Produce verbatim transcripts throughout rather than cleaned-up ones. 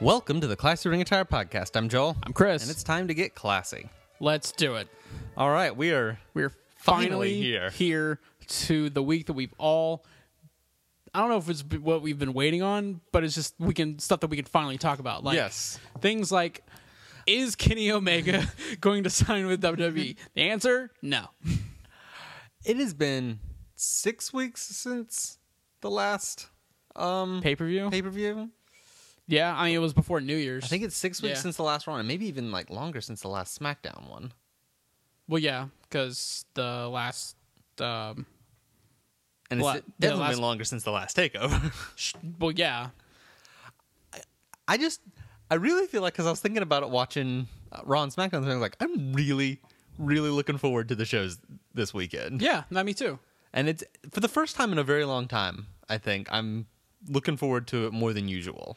Welcome to the Classy Ring Attire Podcast. I'm Joel. I'm Chris. And it's time to get classy. Let's do it. All right, we are We're finally, finally, here. here to the week that we've all, I don't know if it's what we've been waiting on, but it's just we can stuff that we can finally talk about. Like Yes. things like, is Kenny Omega going to sign with W W E? The answer, no. It has been six weeks since the last um, Pay-per-view? pay-per-view. Yeah, I mean, it was before New Year's. I think it's six weeks Yeah. since the last Raw, and maybe even like longer since the last SmackDown one. Well, yeah, because the last, um, And it's What? it The definitely last- been longer since the last Takeover. sh- well, yeah. I just, I really feel like, because I was thinking about it watching uh, Raw and SmackDown, and I was like, I'm really, really looking forward to the shows this weekend. Yeah, not me too. And it's, for the first time in a very long time, I think, I'm looking forward to it more than usual.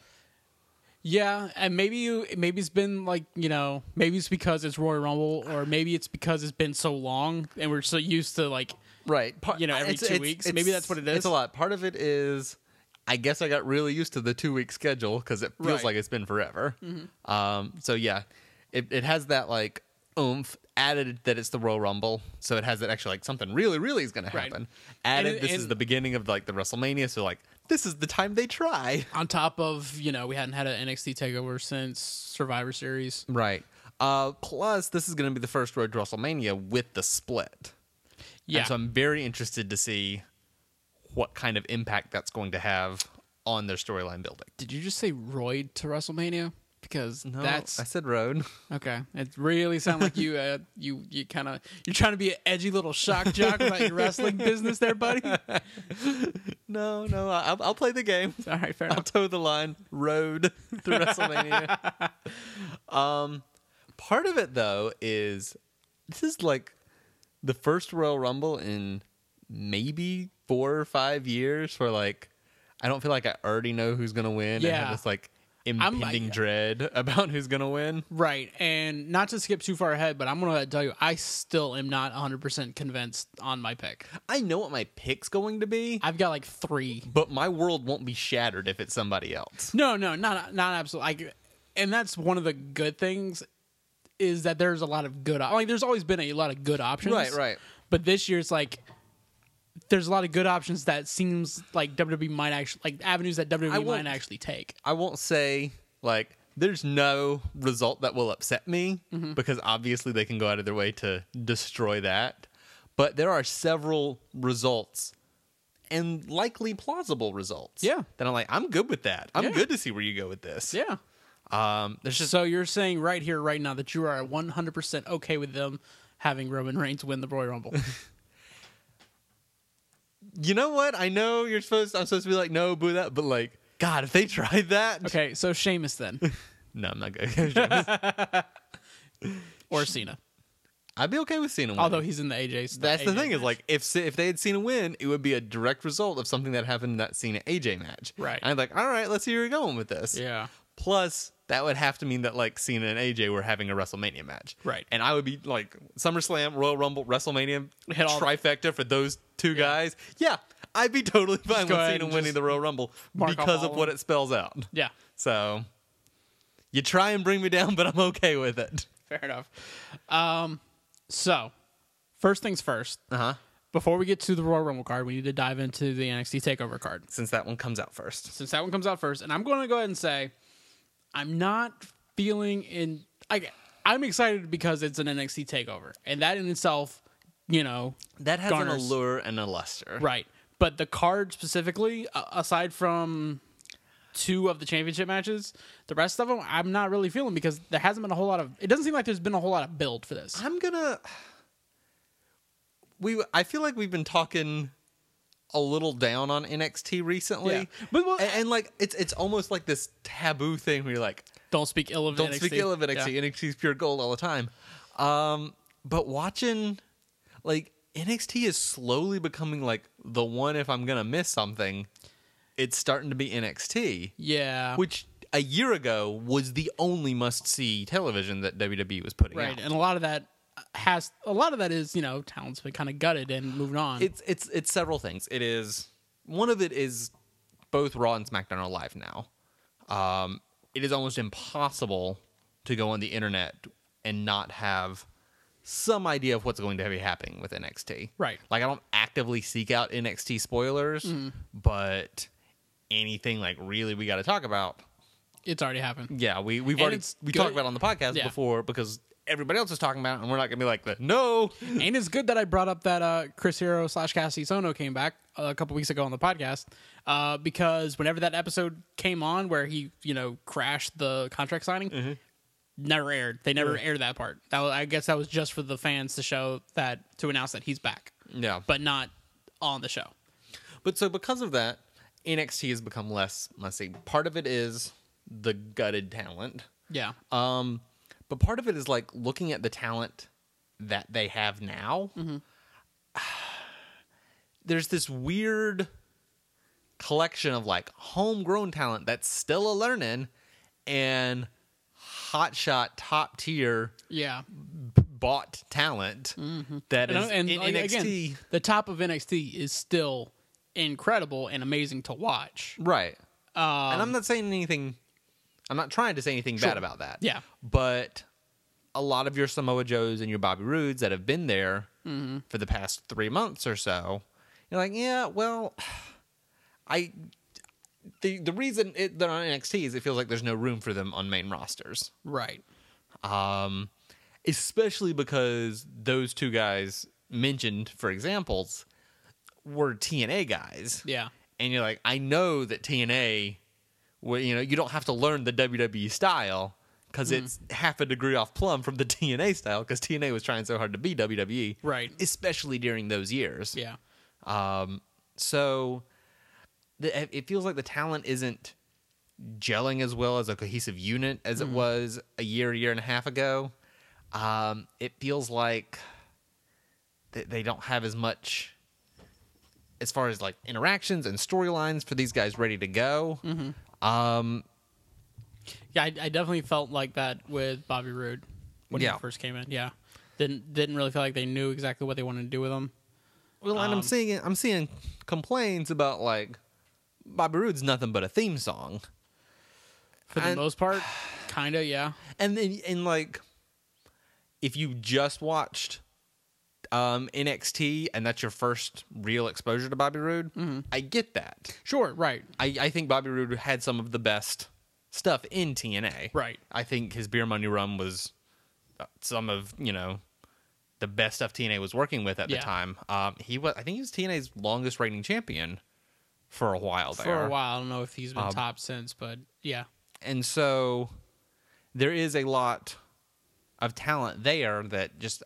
Yeah, and maybe you maybe it's been like, you know, maybe it's because it's Royal Rumble, or maybe it's because it's been so long and we're so used to like Right. you know, every two weeks. Maybe that's what it is. It's a lot. Part of it is, I guess I got really used to the two-week schedule because it feels Right. like it's been forever. Um, so, yeah, it, it has that, like, oomph added that it's the Royal Rumble. So it has that actually, like, something really, really is going to Right. happen. Added, it- this and- is the beginning of, like, the WrestleMania. So, like, this is the time they try. on top of, you know, we hadn't had an N X T takeover since Survivor Series. Right. Uh, plus, this is going to be the first Road to WrestleMania with the split. Yeah. And so I'm very interested to see what kind of impact that's going to have on their storyline building. Did you just say Royd to WrestleMania? Because No, that's I said road. okay. It really sounds like you uh, you you kind of you're trying to be an edgy little shock jock about your wrestling business there, buddy. All No, no, I'll, I'll play the game. right, fair I'll enough. toe the line. Road to WrestleMania. um, part of it though is this is like the first Royal Rumble in maybe four or five years where like I don't feel like I already know who's gonna win. And Yeah. have this like I'm- impending I- dread about who's gonna win. Right, and not to skip too far ahead, but I'm going to tell you, I still am not one hundred percent convinced on my pick. I know what my pick's going to be, I've got like three. but my world won't be shattered if it's somebody else. No, no, not not absolutely. Like, and that's one of the good things is that there's a lot of good. Like, there's always been a lot of good options. Right, right. But this year, it's like there's a lot of good options that seems like W W E might actually like avenues that W W E I won't- might actually take. I won't say like there's no result that will upset me Mm-hmm. because obviously they can go out of their way to destroy that. But there are several results and likely plausible results. Yeah. That I'm like, I'm good with that. I'm Yeah. good to see where you go with this. Yeah. Um there's just So you're saying right here, right now, that you are one hundred percent okay with them having Roman Reigns win the Royal Rumble. you know what? I know you're supposed I'm supposed to be like, no, boo that, but like, God, if they tried that. Okay, so Sheamus then, No, I'm not good. or Cena. I'd be okay with Cena winning. Although he's in the A J. st- That's the A J thing is match. like if if they had seen a win, it would be a direct result of something that happened in that Cena A J match. Right. And I'm like, all right, let's see where you're going with this. yeah. Plus, that would have to mean that like Cena and A J were having a WrestleMania match. Right. And I would be like SummerSlam, Royal Rumble, WrestleMania Hit all- trifecta for those two guys. Yeah, I'd be totally fine go with ahead Cena and winning just the Royal Rumble mark off because all of of what them. it spells out. Yeah. So you try and bring me down, but I'm okay with it. Fair enough. Um, so, first things first. Uh huh. Before we get to the Royal Rumble card, we need to dive into the N X T Takeover card. Since that one comes out first. Since that one comes out first, and I'm going to go ahead and say, I'm not feeling in. I, I'm excited because it's an N X T Takeover, and that in itself, you know, That has garners- an allure and a luster. right. But the card specifically, uh, aside from two of the championship matches, the rest of them I'm not really feeling because there hasn't been a whole lot of. It doesn't seem like there's been a whole lot of build for this. I'm gonna. We I feel like we've been talking a little down on N X T recently, Yeah. But, well, and, and like it's it's almost like this taboo thing where you're like, Don't speak ill of don't N X T. speak ill of N X T. Yeah. N X T is pure gold all the time. Um, but watching like N X T is slowly becoming like the one. If I'm gonna miss something, it's starting to be N X T, Yeah. which a year ago was the only must see television that W W E was putting Right, out. and a lot of that has a lot of that is you know talent's been kind of gutted and moved on. It's it's it's several things. It is one of it is both Raw and SmackDown are live now. Um, it is almost impossible to go on the internet and not have some idea of what's going to be happening with N X T. Right. Like, I don't actively seek out N X T spoilers, Mm-hmm. but anything like really we got to talk about. It's already happened. Yeah, we we've And already it's we good. talked about it on the podcast Yeah. before because everybody else is talking about it, and we're not gonna be like the no. And it's good that I brought up that uh, Chris Hero slash Cassie Sono came back a couple weeks ago on the podcast uh, because whenever that episode came on where he, you know, crashed the contract signing, Mm-hmm. never aired. They never aired that part. That was, I guess that was just for the fans to show that, to announce that he's back, Yeah, but not on the show. but so because of that, N X T has become less messy. Part of it is the gutted talent. Yeah. Um, but part of it is like looking at the talent that they have now. Mm-hmm. There's this weird collection of like homegrown talent that's still a learning and hotshot top tier Yeah. bought talent that And, is and, in like, N X T. again, the top of N X T is still incredible and amazing to watch. Right. Um, And I'm not saying anything, I'm not trying to say anything Sure. bad about that. Yeah. But a lot of your Samoa Joes and your Bobby Roodes that have been there Mm-hmm. for the past three months or so, you're like, yeah, well, I. The the reason it, they're on N X T is it feels like there's no room for them on main rosters. Right. Um, especially because those two guys mentioned for examples were T N A guys. Yeah. And you're like, I know that T N A, well, you know, you don't have to learn the W W E style because Mm. it's half a degree off plumb from the T N A style because T N A was trying so hard to be W W E. Right. Especially during those years. Yeah. Um, so the, it feels like the talent isn't gelling as well as a cohesive unit as it was a year, year and a half ago. Um, it feels like they, they don't have as much as far as like interactions and storylines for these guys ready to go. Um, Yeah, I, I definitely felt like that with Bobby Roode when Yeah. he first came in. Yeah, didn't didn't really feel like they knew exactly what they wanted to do with him. well, and I'm Um, seeing I'm seeing complaints about like Bobby Roode's nothing but a theme song. For the And- most part, kinda, yeah. And then, and like, if you just watched um, N X T and that's your first real exposure to Bobby Roode, I get that. Sure, right, I, I think Bobby Roode had some of the best stuff in T N A. right. I think his Beer Money run was uh, some of, you know, the best stuff T N A was working with at Yeah. the time. Um, he was, I think he was T N A's longest reigning champion for a while there. For a while, I don't know if he's been Um, top since, but yeah, And so there is a lot of talent there that just.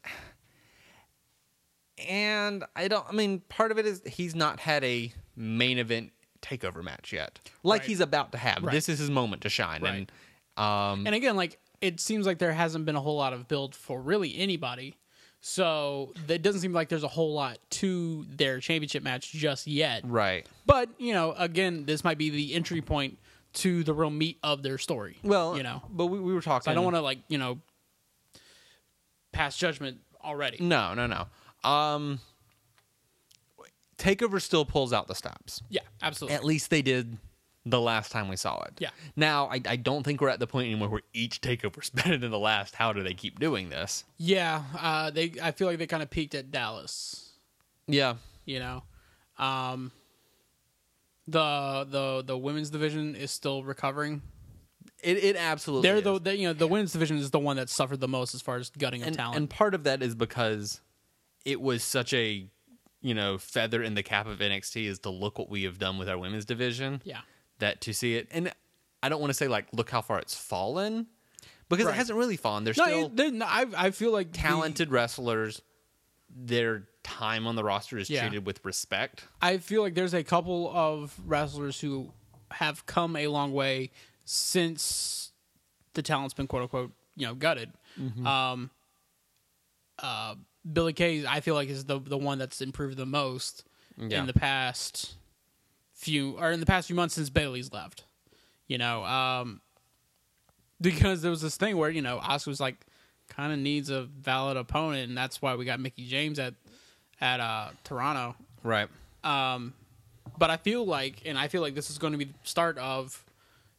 And I don't, I mean, part of it is he's not had a main event takeover match yet. Like Right. he's about to have. Right. This is his moment to shine. Right. And um, and again, like it seems like there hasn't been a whole lot of build for really anybody. So it doesn't seem like there's a whole lot to their championship match just yet. right. But you know, again, this might be the entry point to the real meat of their story. Well, you know, but we, we were talking. so I don't want to like you know pass judgment already. No, no, no. Um, Takeover still pulls out the stops. Yeah, absolutely. At least they did the last time we saw it. Yeah. Now, I, I don't think we're at the point anymore where each takeover's better than the last. How do they keep doing this? Yeah, uh, they. I feel like they kind of peaked at Dallas. Yeah. You know, um, the the the women's division is still recovering. It it absolutely They're is. the they, you know the women's division is the one that suffered the most as far as gutting of and, talent. and part of that is because it was such a, you know, feather in the cap of N X T is to look what we have done with our women's division. yeah, That to see it, and I don't want to say like look how far it's fallen, because Right. it hasn't really fallen. There's no, still it, they're not- I I feel like the- talented wrestlers. Their time on the roster is Yeah. treated with respect. I feel like there's a couple of wrestlers who have come a long way since the talent's been quote unquote you know gutted. Mm-hmm. Um, uh, Billy Kay, I feel like is the the one that's improved the most Yeah. in the past few or in the past few months since Bailey's left. You know, um, because there was this thing where you know Asuka was like kind of needs a valid opponent, and that's why we got Mickey James at at uh, Toronto. Right. Um, but I feel like, and I feel like this is going to be the start of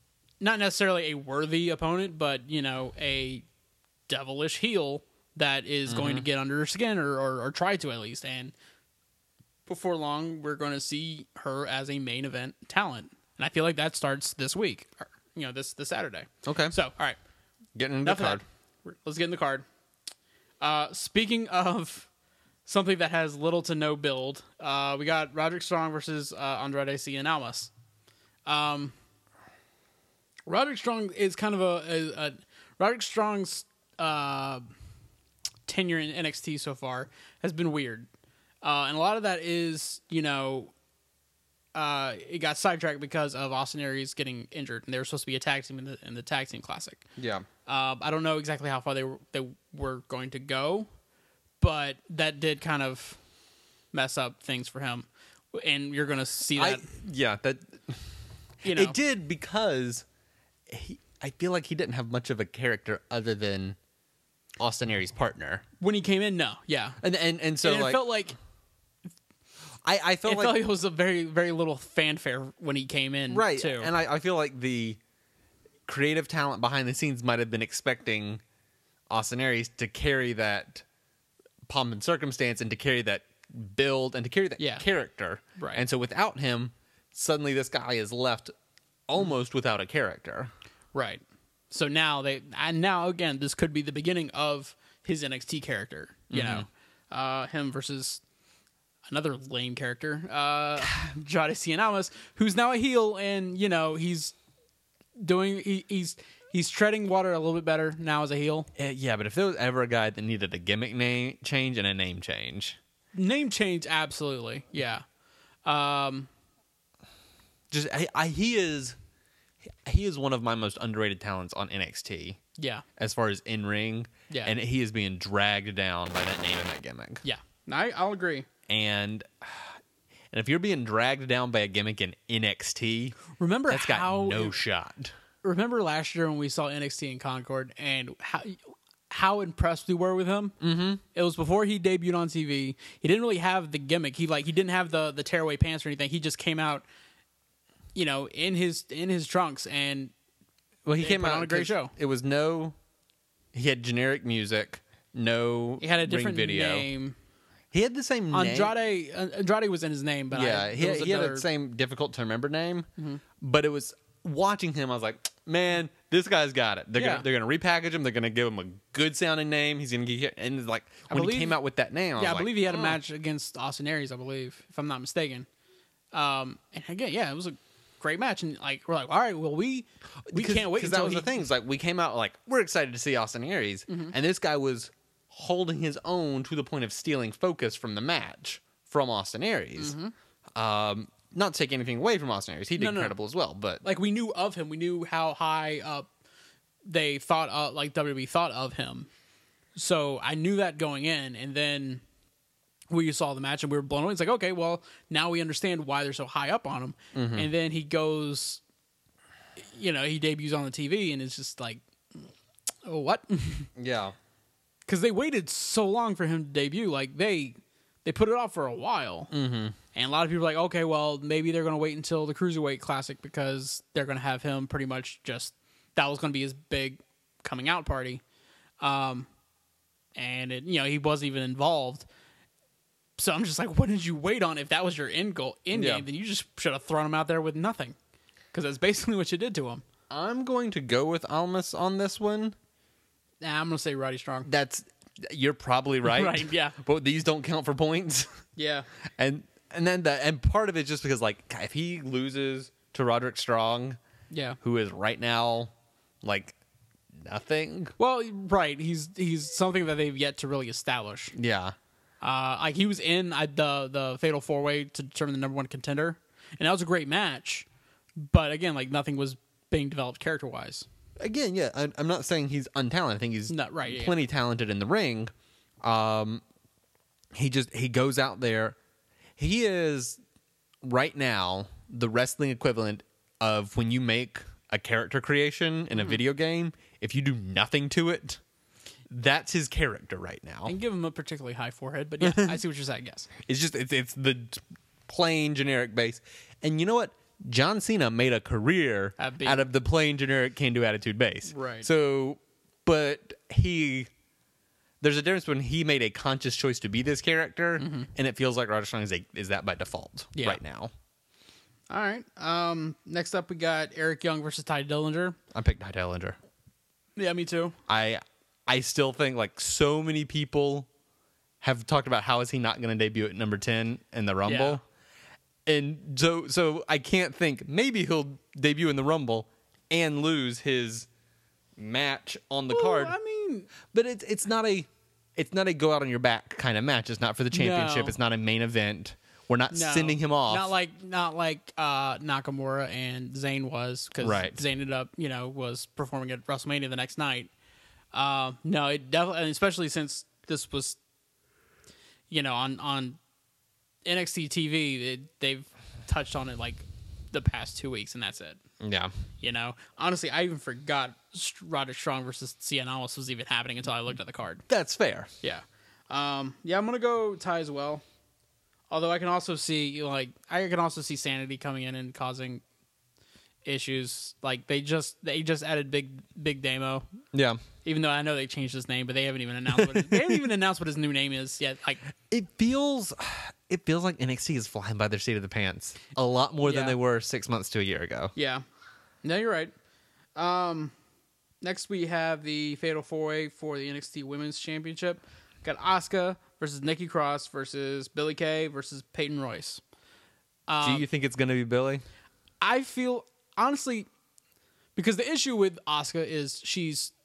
not necessarily a worthy opponent, but you know, a devilish heel that is mm-hmm. going to get under her skin, or, or or try to at least. And before long, we're going to see her as a main event talent, and I feel like that starts this week. Or, you know, this this Saturday. Okay. So, all right, getting into the card. Let's get in the card. Uh, speaking of something that has little to no build, uh, we got Roderick Strong versus uh, Andrade Cien Almas. Um, Roderick Strong is kind of a, a, a Roderick Strong's uh, tenure in N X T so far has been weird, uh, and a lot of that is, you know, uh, it got sidetracked because of Austin Aries getting injured, and they were supposed to be a tag team in the in the tag team classic. Yeah. Uh, I don't know exactly how far they were, they were going to go, but that did kind of mess up things for him, and you're going to see that. I, yeah, that you know, it did because he, I feel like he didn't have much of a character other than Austin Aries' partner when he came in. No, yeah, and and and so and it like, felt like I I felt it like felt like it was a very very little fanfare when he came in, right, too. And I, I feel like the creative talent behind the scenes might have been expecting Austin Aries to carry that pomp and circumstance and to carry that build and to carry that yeah. character. Right. And so without him, suddenly this guy is left almost without a character. Right. So now they, and now again, this could be the beginning of his N X T character, you mm-hmm. know, uh, him versus another lame character, uh, Andrade Cien Almas, who's now a heel, and, you know, he's doing, he, he's, he's treading water a little bit better now as a heel. Uh, yeah, but if there was ever a guy that needed a gimmick name change and a name change. Name change, absolutely. Yeah. Um, just, I, I, he is, he is one of my most underrated talents on N X T. Yeah. As far as in ring. Yeah. And he is being dragged down by that name and that gimmick. Yeah. I, I'll agree. And and if you're being dragged down by a gimmick in N X T, remember that's got how, no shot. Remember last year when we saw N X T in Concord and how how impressed we were with him? Mm-hmm. It was before he debuted on T V. He didn't really have the gimmick. He like he didn't have the the tearaway pants or anything. He just came out, you know, in his in his trunks and well, he came out on a great show. It was no, he had generic music, no. He had a different ring video. name. He had the same name. Andrade, Andrade was in his name, but yeah, I, he, had, he another... had the same difficult to remember name. Mm-hmm. But it was watching him. I was like, man, this guy's got it. They're yeah. gonna they're gonna repackage him. They're gonna give him a good sounding name. He's gonna get and like when believe, he came out with that name, I yeah, was I believe like, he had oh. a match against Austin Aries. I believe, if I'm not mistaken. Um, and again, yeah, it was a great match, and like we're like, all right, well, we we because, can't wait because until that was he... the thing. It's like we came out like we're excited to see Austin Aries, mm-hmm. and this guy was holding his own to the point of stealing focus from the match from Austin Aries. Mm-hmm. Um, not to take anything away from Austin Aries, he did no, no. incredible as well. But like we knew of him, we knew how high up they thought, uh, like W W E thought of him. So I knew that going in, and then we saw the match and we were blown away. It's like, okay, well, now we understand why they're so high up on him. Mm-hmm. And then he goes, you know, he debuts on the T V, and it's just like, oh, what? yeah. Because they waited so long for him to debut. Like, they they put it off for a while. Mm-hmm. And a lot of people are like, okay, well, maybe they're going to wait until the Cruiserweight Classic because they're going to have him pretty much just, that was going to be his big coming out party. Um, and, it, you know, he wasn't even involved. So I'm just like, what did you wait on? If that was your end goal, end yeah. game, then you just should have thrown him out there with nothing. Because that's basically what you did to him. I'm going to go with Almas on this one. Nah, I'm going to say Roddy Strong. That's, you're probably right. Right, yeah. But these don't count for points. Yeah. And and then the and part of it just because like if he loses to Roderick Strong, yeah, who is right now like nothing. Well, right, he's he's something that they've yet to really establish. Yeah. Uh, like he was in uh, the the Fatal Four Way to determine the number one contender, and that was a great match. But again, like nothing was being developed character wise. Again, yeah, I, I'm not saying he's untalented. I think he's not right. Yeah, plenty yeah. talented in the ring. Um, he just he goes out there. He is right now the wrestling equivalent of when you make a character creation in a mm-hmm. video game. If you do nothing to it, that's his character right now. And give him a particularly high forehead, but yeah, I see what you're saying. Yes, it's just it's it's the plain generic base. And you know what? John Cena made a career At being- out of the plain generic can-do attitude base. Right. So, but he, there's a difference when he made a conscious choice to be this character, Mm-hmm. and it feels like Roderick Strong is, a, is that by default Yeah. right now. All right. Um, next up, we got Eric Young versus Ty Dillinger. I picked Ty Dillinger. Yeah, me too. I, I still think like so many people have talked about how is he not going to debut at number ten in the Rumble. And so, so I can't think maybe he'll debut in the Rumble and lose his match on the Well, card. I mean, But it's it's not a it's not a go out on your back kind of match. It's not for the championship. No. It's not a main event. We're not no, sending him off. Not like not like uh, Nakamura and Zayn was, because Right. Zayn ended up, you know, was performing at WrestleMania the next night. Uh, no, it definitely, and especially since this was, you know, on on N X T T V, it, they've touched on it like the past two weeks, and that's it. yeah. You know, honestly, I even forgot Roderick Strong versus Cien Almas was even happening until I looked at the card. That's fair. Yeah, um, yeah, I'm gonna go Ty as well. Although I can also see, like, I can also see Sanity coming in and causing issues. Like they just they just added Big Big Damo, Yeah. even though I know they changed his name, but they haven't even announced what his, they haven't even announced what his new name is yet. Like, It feels it feels like N X T is flying by their seat of the pants a lot more than Yeah. they were six months to a year ago. yeah, no, you're right. Um, next we have the Fatal Four Way for the N X T Women's Championship. Got Asuka versus Nikki Cross versus Billie Kay versus Peyton Royce. Do you think it's going to be Billy? I feel honestly, because the issue with Asuka is she's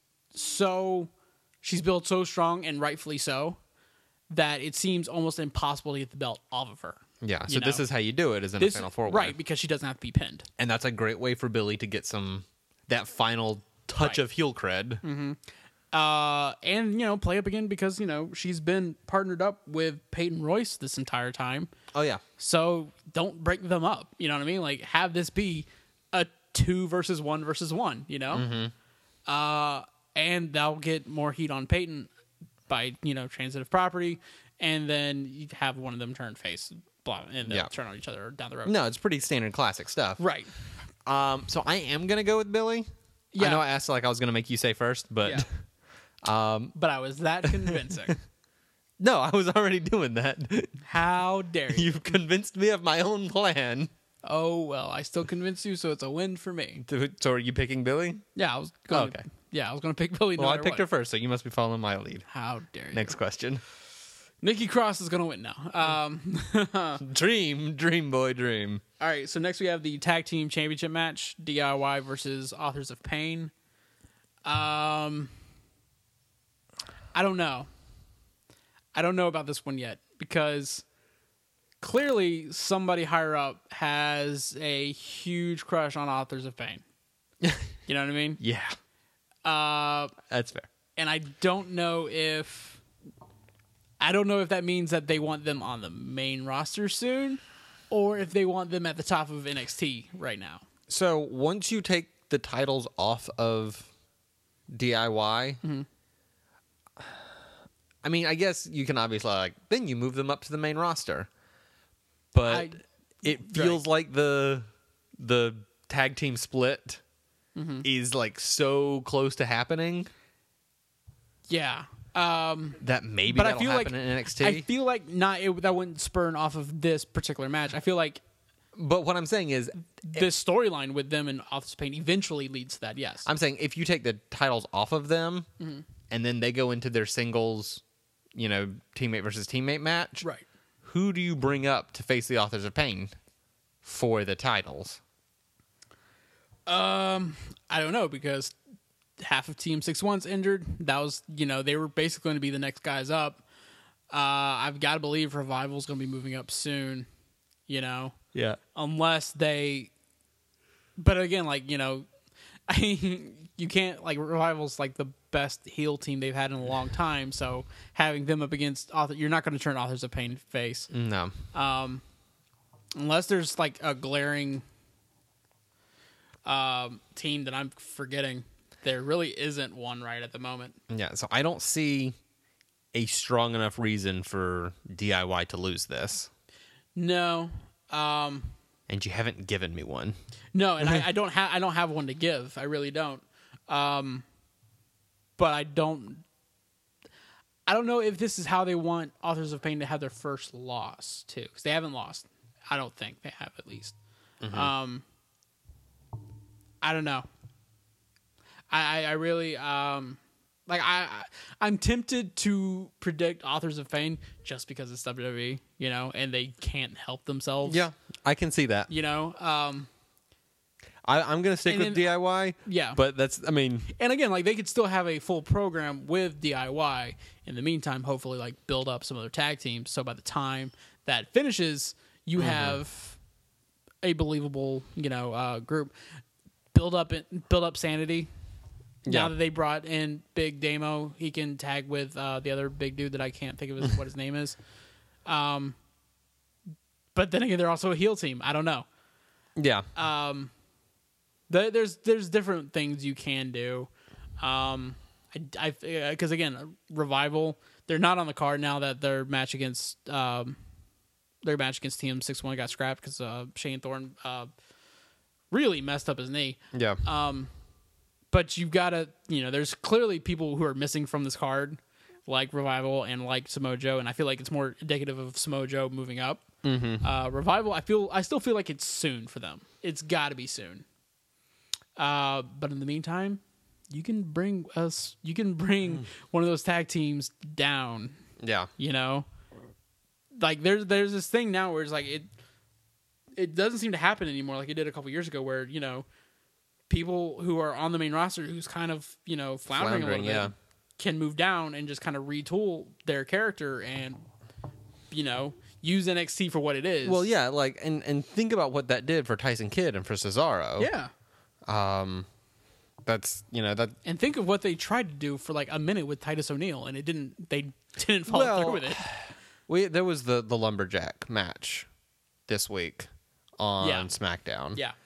so she's built so strong, and rightfully so, that it seems almost impossible to get the belt off of her. Yeah. So You this know. is how you do it is in This, a final four way. right? Because she doesn't have to be pinned. And that's a great way for Billy to get some that final touch Right. of heel cred. Uh, and you know, play up again because you know she's been partnered up with Peyton Royce this entire time. Oh yeah. So don't break them up. You know what I mean? Like have this be a two versus one versus one. You know, Mm-hmm. uh, and that'll get more heat on Peyton by you know transitive property, and then you have one of them turn face, blah, and they'll Yeah. turn on each other down the road. No, it's pretty standard classic stuff. Right? Um, so I am gonna go with Billy. I Yeah. know I asked like I was gonna make you say first, but Yeah. But I was that convincing. no, I was already doing that. How dare you? You've convinced me of my own plan. Oh well, I still convinced you, so it's a win for me. So are you picking Billy? Yeah, I was going. Oh, okay. Yeah, I was going to pick Billy. No Well, I matter picked what. her first, so you must be following my lead. How dare you? Next question. Nikki Cross is going to win now. Um, Dream, dream boy, dream. all right, so next we have the tag team championship match: D I Y versus Authors of Pain. Um, I don't know. I don't know about this one yet because clearly somebody higher up has a huge crush on Authors of Pain. You know what I mean? Yeah, Uh, that's fair. and I don't know if I don't know if that means that they want them on the main roster soon, or if they want them at the top of N X T right now. So once you take the titles off of D I Y, Mm-hmm. I mean, I guess you can obviously like then you move them up to the main roster, but I- it feels like the the tag team split Mm-hmm. is like so close to happening Yeah, um, that maybe but I that'll feel happen like in N X T. I feel like not it, that wouldn't spurn off of this particular match. I feel like but what I'm saying is, this storyline with them and Authors of Pain eventually leads to that. Yes, I'm saying if you take the titles off of them Mm-hmm. and then they go into their singles, you know, teammate versus teammate match, right. who do you bring up to face the Authors of Pain for the titles? Um, I don't know because half of Team Six One's injured. That was, you know, they were basically going to be the next guys up. Uh, I've got to believe Revival's going to be moving up soon. You know, Yeah. unless they. But again, like you know, I mean, you can't like Revival's like the best heel team they've had in a long time. So having them up against author, you're not going to turn Authors of Pain face. No. Um, unless there's like a glaring um, team that I'm forgetting. There really isn't one right at the moment. Yeah, so I don't see a strong enough reason for D I Y to lose this. No. Um, and you haven't given me one. No, and I, I don't have I don't have one to give. I really don't. Um, but I don't. I don't know if this is how they want Authors of Pain to have their first loss too, because they haven't lost. I don't think they have, at least. Mm-hmm. Um, I don't know. I, I, I really um, like I, I I'm tempted to predict Authors of Pain just because it's W W E, you know, and they can't help themselves. Yeah, I can see that. You know, um, I, I'm going to stick And with then- D I Y. yeah. But that's, I mean, And again, like they could still have a full program with D I Y. In the meantime, hopefully, like build up some other tag teams. So by the time that finishes, you Mm-hmm. have a believable, you know, uh, group. Build up, build up sanity. Yeah. Now that they brought in Big Damo, he can tag with uh, the other big dude that I can't think of his, what his name is. Um, but then again, they're also a heel team. I don't know. yeah. Um, the, there's there's different things you can do. Um, I because again, Revival, they're not on the card now that their match against um, their match against Team six one got scrapped because uh, Shane Thorne uh, really messed up his knee. yeah. Um, but you've got to, you know, there's clearly people who are missing from this card, like Revival and like Samoa Joe, and I feel like it's more indicative of Samoa Joe moving up. Mm-hmm. Uh, Revival, I feel, I still feel like it's soon for them. It's got to be soon. Uh, but in the meantime, you can bring us, you can bring one of those tag teams down. yeah. You know, like there's there's this thing now where it's like it, it doesn't seem to happen anymore like it did a couple years ago, where you know, people who are on the main roster who's kind of you know floundering, Floundering, a little yeah. bit can move down and just kind of retool their character and you know use N X T for what it is. Well, yeah, like, and, and think about what that did for Tyson Kidd and for Cesaro. yeah. Um, that's, you know, that, And think of what they tried to do for like a minute with Titus O'Neil, and it didn't. They didn't follow Well, through with it. we, there was the, the Lumberjack match this week on Yeah. SmackDown. Yeah,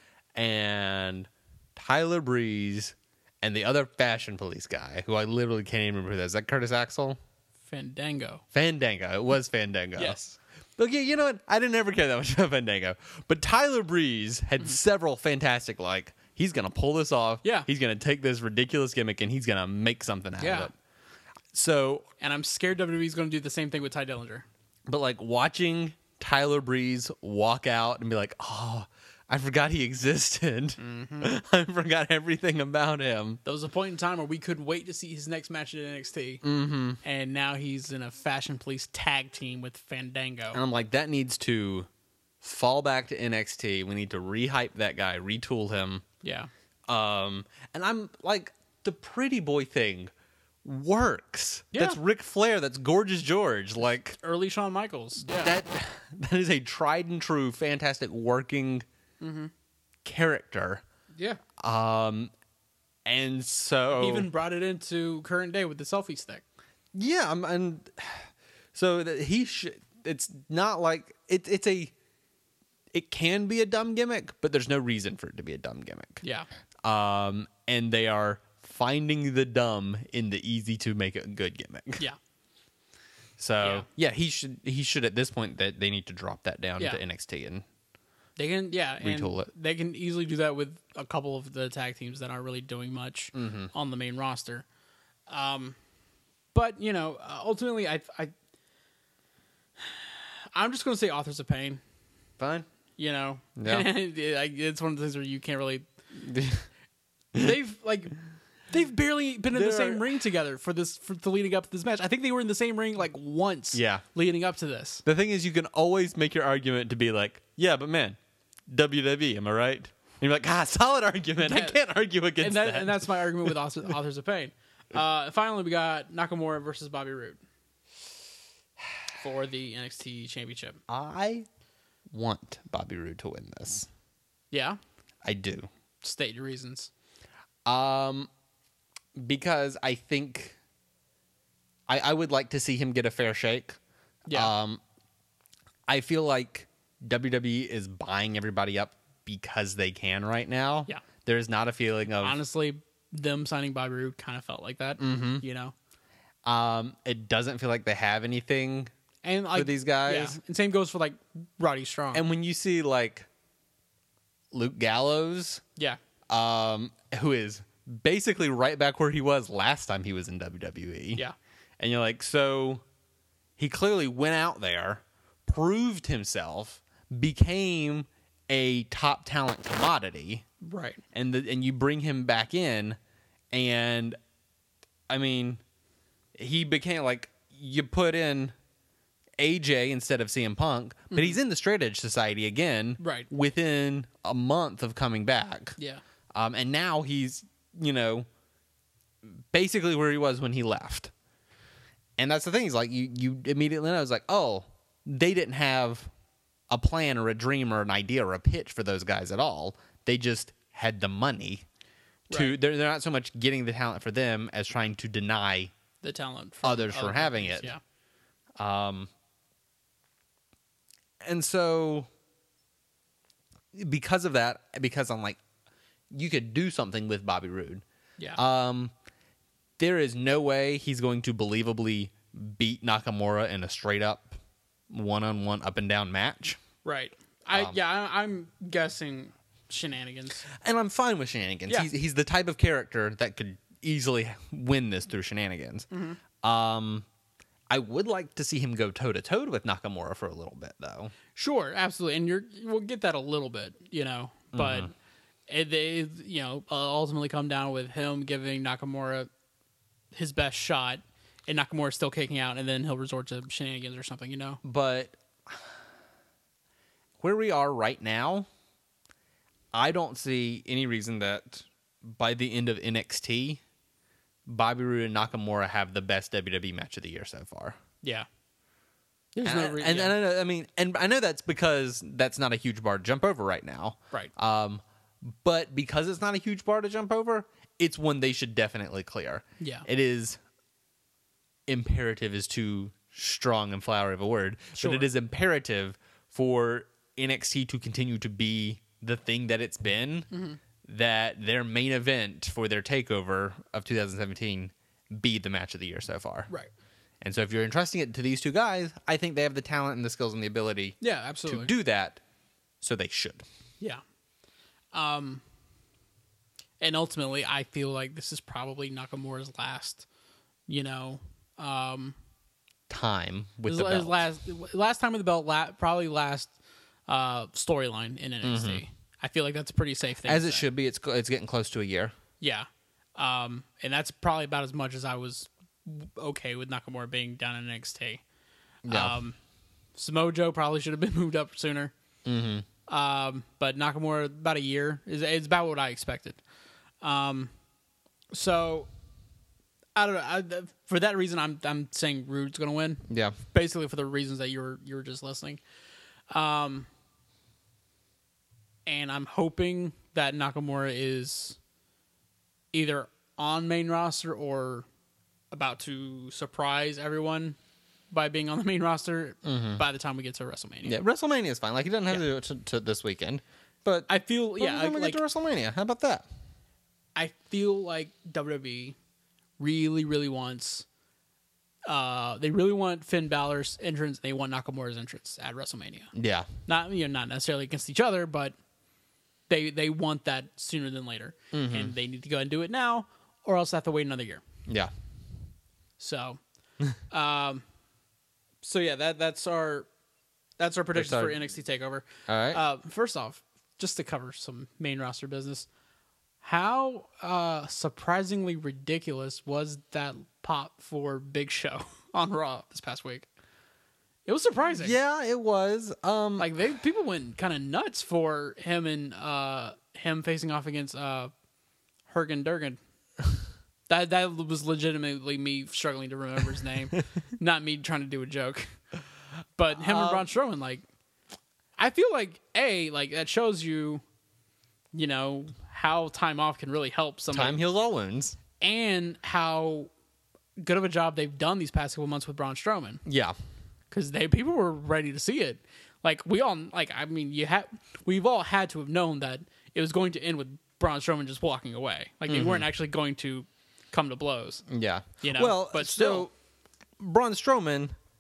And Tyler Breeze and the other Fashion Police guy, who I literally can't even remember who that is. Is that Curtis Axel? Fandango. Fandango. It was Fandango. Yes. Okay, you know what? I didn't ever care that much about Fandango. But Tyler Breeze had several fantastic, like, he's going to pull this off. Yeah. He's going to take this ridiculous gimmick and he's going to make something out Yeah. of it. So, And I'm scared W W E is going to do the same thing with Ty Dillinger. but like watching Tyler Breeze walk out and be like, oh, I forgot he existed. Mm-hmm. I forgot everything about him. There was a point in time where we couldn't wait to see his next match at N X T. Mm-hmm. And now he's in a Fashion Police tag team with Fandango. And I'm like, that needs to fall back to N X T. We need to rehype that guy, retool him. Yeah. Um, and I'm like, the pretty boy thing works. Yeah. That's Ric Flair. That's Gorgeous George. Like Early Shawn Michaels. Yeah. that. That is a tried and true, fantastic working character. yeah. Um, and so Even brought it into current day with the selfie stick. yeah, I'm, and so that he should. It's not like it, it's a. It can be a dumb gimmick, but there's no reason for it to be a dumb gimmick. Yeah. Um, and they are finding the dumb in the easy to make a good gimmick. Yeah. So yeah. he should he should at this point that they need to drop that down Yeah. to N X T and They can, yeah, and Retool it. they can easily do that with a couple of the tag teams that aren't really doing much Mm-hmm. on the main roster. Um, but you know, uh, ultimately, I, I, I'm just going to say Authors of Pain. fine. You know, Yeah. it's one of the things where you can't really. They've like. They've barely been in the There same are- ring together for this for the leading up to this match. I think they were in the same ring like once. Yeah. Leading up to this. The thing is, you can always make your argument to be like, yeah, but man, W W E, am I right? And you're like, ah, solid argument. I Yeah. can't argue against And, that, that. and that's my argument with Authors, Authors of Pain. Uh, finally, we got Nakamura versus Bobby Roode for the N X T Championship. I want Bobby Roode to win this. Yeah, I do. state your reasons. Um, because I think I, I would like to see him get a fair shake. Yeah, Um, I feel like W W E is buying everybody up because they can right now. Yeah. There's not a feeling of honestly, them signing Bobby Roode kind of felt like that. Mm-hmm. You know, um it doesn't feel like they have anything. and like these guys. yeah. And same goes for like Roddy Strong. And when you see like Luke Gallows, Yeah. um, who is basically right back where he was last time he was in W W E. Yeah. And you're like, so he clearly went out there, proved himself, became a top talent commodity, Right. and the, and you bring him back in, and I mean, he became like you put in A J instead of C M Punk, but Mm-hmm. he's in the Straight Edge Society again, Right. within a month of coming back. Yeah. Um, and now he's, you know, basically where he was when he left. And that's the thing. Is like you, you immediately know. It's like, oh, they didn't have a plan or a dream or an idea or a pitch for those guys at all. They just had the money to. Right. They're, they're not so much getting the talent for them as trying to deny The talent from others for other having companies, it. Yeah. Um, and so, because of that, because I'm like, you could do something with Bobby Roode. Yeah. Um, there is no way he's going to believably beat Nakamura in a straight up one-on-one up and down match. right. I um, yeah, I, I'm guessing shenanigans. And I'm fine with shenanigans. Yeah. He's, he's the type of character that could easily win this through shenanigans. Mm-hmm. Um, I would like to see him go toe-to-toe with Nakamura for a little bit, though. Sure, absolutely, and you're we'll get that a little bit, you know, but Mm-hmm. it, they you know uh, ultimately come down with him giving Nakamura his best shot, and Nakamura still kicking out, and then he'll resort to shenanigans or something, you know. But where we are right now, I don't see any reason that by the end of N X T, Bobby Roode and Nakamura have the best W W E match of the year so far. Yeah, there's And, no I, re- and, yeah. and I, know, I mean, and I know that's because that's not a huge bar to jump over right now. right. Um, but because it's not a huge bar to jump over, it's one they should definitely clear. Yeah. It is imperative is too strong and flowery of a word, Sure. but it is imperative for N X T to continue to be the thing that it's been, Mm-hmm. that their main event for their takeover of two thousand seventeen be the match of the year so far. Right. And so if you're entrusting it to these two guys, I think they have the talent and the skills and the ability Yeah, absolutely. to do that, so they should. Yeah. Um, and ultimately, I feel like this is probably Nakamura's last, you know, um, Time with his, the his belt. last last time with the belt, la- probably last uh, storyline in N X T. I feel like that's a pretty safe thing. As to it say. should be. It's it's getting close to a year. Yeah. Um, and that's probably about as much as I was okay with Nakamura being down in N X T. Yeah. Um, Samoa Joe probably should have been moved up sooner. Mm-hmm. Um, but Nakamura, about a year, is is about what I expected. Um, so I don't know. I, for that reason, I'm I'm saying Rude's going to win. Yeah. Basically, for the reasons that you were you were just listening. Um, and I'm hoping that Nakamura is either on main roster or about to surprise everyone by being on the main roster by the time we get to WrestleMania. Yeah. WrestleMania is fine. Like, he doesn't have Yeah. to do it to, to this weekend. But I feel but yeah, when we like get to WrestleMania, how about that? I feel like W W E really, really wants. Uh, they really want Finn Balor's entrance. They want Nakamura's entrance at WrestleMania. Yeah. Not you know, not necessarily against each other, but they they want that sooner than later, and they need to go and do it now, or else they have to wait another year. Yeah. So, um, so yeah, that that's our that's our predictions our- for N X T Takeover. All right. Uh, first off, just to cover some main roster business, how uh, surprisingly ridiculous was that pop for Big Show on Raw this past week? It was surprising. Yeah, it was. Um, Like they people went kind of nuts for him and uh, him facing off against uh, Hergen Durgan. That that was legitimately me struggling to remember his name, not me trying to do a joke. But him and Um, Braun Strowman, like, I feel like a like that shows you, you know, how time off can really help somebody, time heals all wounds. and how good of a job they've done these past couple months with Braun Strowman. Yeah. Because they people were ready to see it. Like we all like I mean you had we've all had to have known that it was going to end with Braun Strowman just walking away. Like they weren't actually going to come to blows. Yeah. You know, Well, but so still. Braun Strowman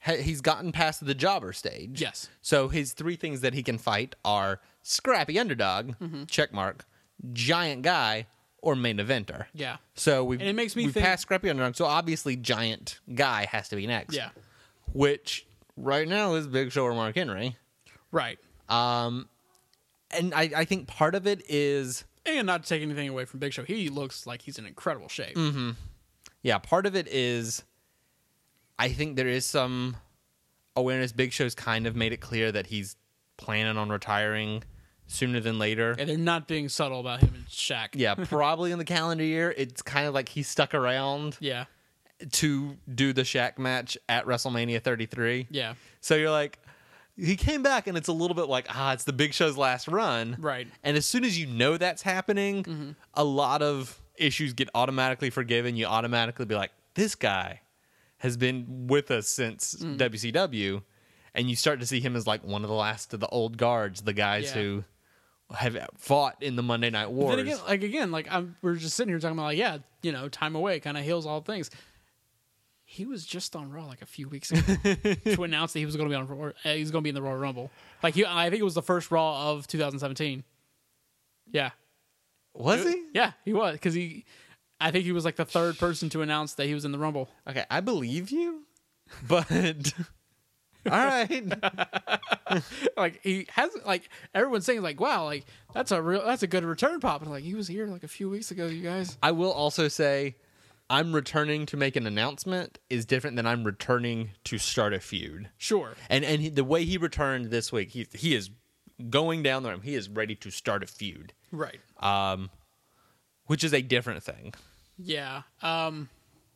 ha- he's gotten past the jobber stage. Yes. So his three things that he can fight are scrappy underdog, Mm-hmm. check mark, giant guy, or main eventer. Yeah. So we've, And it makes me we've think- passed scrappy underdog. So obviously giant guy has to be next. Yeah. Which right now is Big Show or Mark Henry. Right. Um, and I, I think part of it is, And not to take anything away from Big Show, he looks like he's in incredible shape. Mm-hmm. yeah, part of it is, I think there is some awareness. Big Show's kind of made it clear that he's planning on retiring sooner than later. And they're not being subtle about him and Shaq. Yeah, probably in the calendar year. It's kind of like he stuck around Yeah. to do the Shaq match at WrestleMania thirty-three. Yeah. So you're like, he came back, and it's a little bit like, ah, it's the Big Show's last run. Right. And as soon as you know that's happening, Mm-hmm. a lot of issues get automatically forgiven. You automatically be like, this guy has been with us since Mm. W C W. And you start to see him as like one of the last of the old guards, the guys Yeah. who have fought in the Monday Night Wars. Then again, like again, like I'm, we're just sitting here talking about like, yeah, you know, time away kind of heals all things. He was just on Raw like a few weeks ago to announce that he was going to be on Raw. Uh, he's going to be in the Royal Rumble. Like he, I think it was the first Raw of two thousand seventeen. Yeah, Was he? yeah, he was because he. I think he was like the third person to announce that he was in the Rumble. Okay, I believe you, but all right. Like he has like everyone's saying like, wow, like that's a real that's a good return pop. And like he was here like a few weeks ago, you guys. I will also say, I'm returning to make an announcement is different than I'm returning to start a feud. Sure. And and he, the way he returned this week, he he is going down the road. He is ready to start a feud, Right. um, which is a different thing. Yeah. Um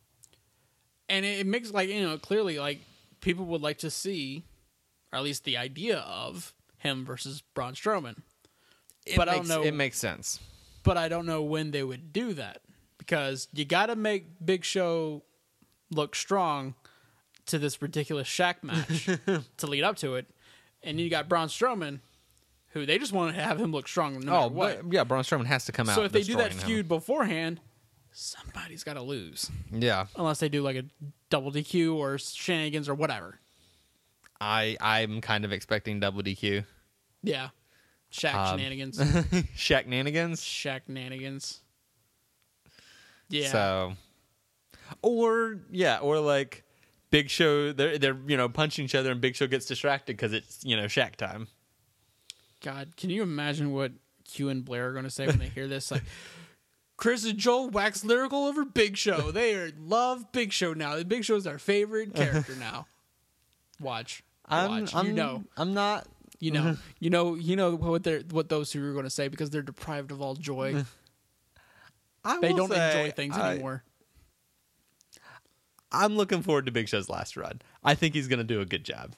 and it, it makes like, you know, clearly like people would like to see, or at least the idea of him versus Braun Strowman. It But I makes, don't know- It makes sense. But I don't know when they would do that. Because you gotta make Big Show look strong to this ridiculous Shaq match to lead up to it. And you got Braun Strowman, who they just want to have him look strong no matter Oh, what. but yeah, Braun Strowman has to come out. So if they do that destroying him. feud beforehand, somebody's got to lose. yeah, Unless they do like a double D Q or shenanigans or whatever. I I'm kind of expecting double D Q. Yeah. Shaq Um, shenanigans. Shaq nanigans. Shaq nanigans. Yeah. So, or yeah, or like Big Show, they're they're you know punching each other, and Big Show gets distracted because it's you know Shaq time. God, can you imagine what Q and Blair are going to say when they hear this? Like, Chris and Joel wax lyrical over Big Show. They are, love Big Show now. Big Show's our favorite character now. Watch. I'm, Watch. I'm you know. I'm not. You know. You know. You know what they're what those two are going to say because they're deprived of all joy. I They will don't say, enjoy things I- anymore. I'm looking forward to Big Show's last run. I think he's going to do a good job.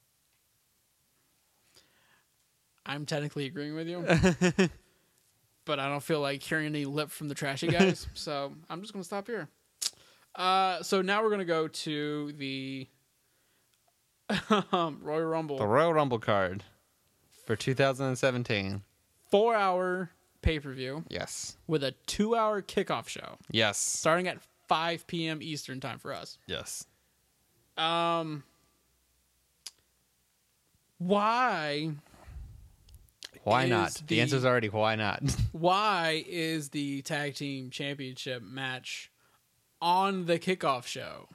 I'm technically agreeing with you. But I don't feel like hearing any lip from the trashy guys. So I'm just going to stop here. Uh, so now we're going to go to the um, Royal Rumble. The Royal Rumble card for two thousand seventeen. Four hour pay per view Yes. with a two hour kickoff show Yes. starting at five p.m. Eastern time for us. Yes. Um, why? Why is not? the- The answer's already why not. Why is the tag team championship match on the kickoff show?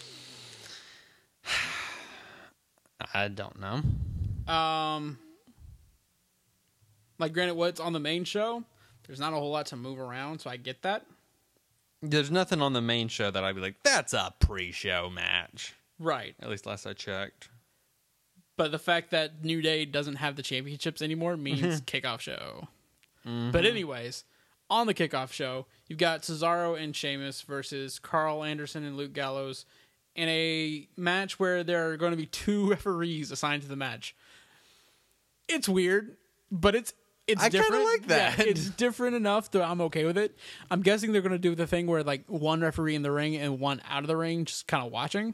I don't know. Um, like, granted, what's on the main show? There's not a whole lot to move around, so I get that. There's nothing on the main show that I'd be like, that's a pre-show match. Right. At least last I checked. But the fact that New Day doesn't have the championships anymore means kickoff show. But anyways, on the kickoff show, you've got Cesaro and Sheamus versus Carl Anderson and Luke Gallows in a match where there are going to be two referees assigned to the match. It's weird, but it's it's I kinda different. like that. Yeah, it's different enough that I'm okay with it. I'm guessing they're going to do the thing where like one referee in the ring and one out of the ring, just kind of watching.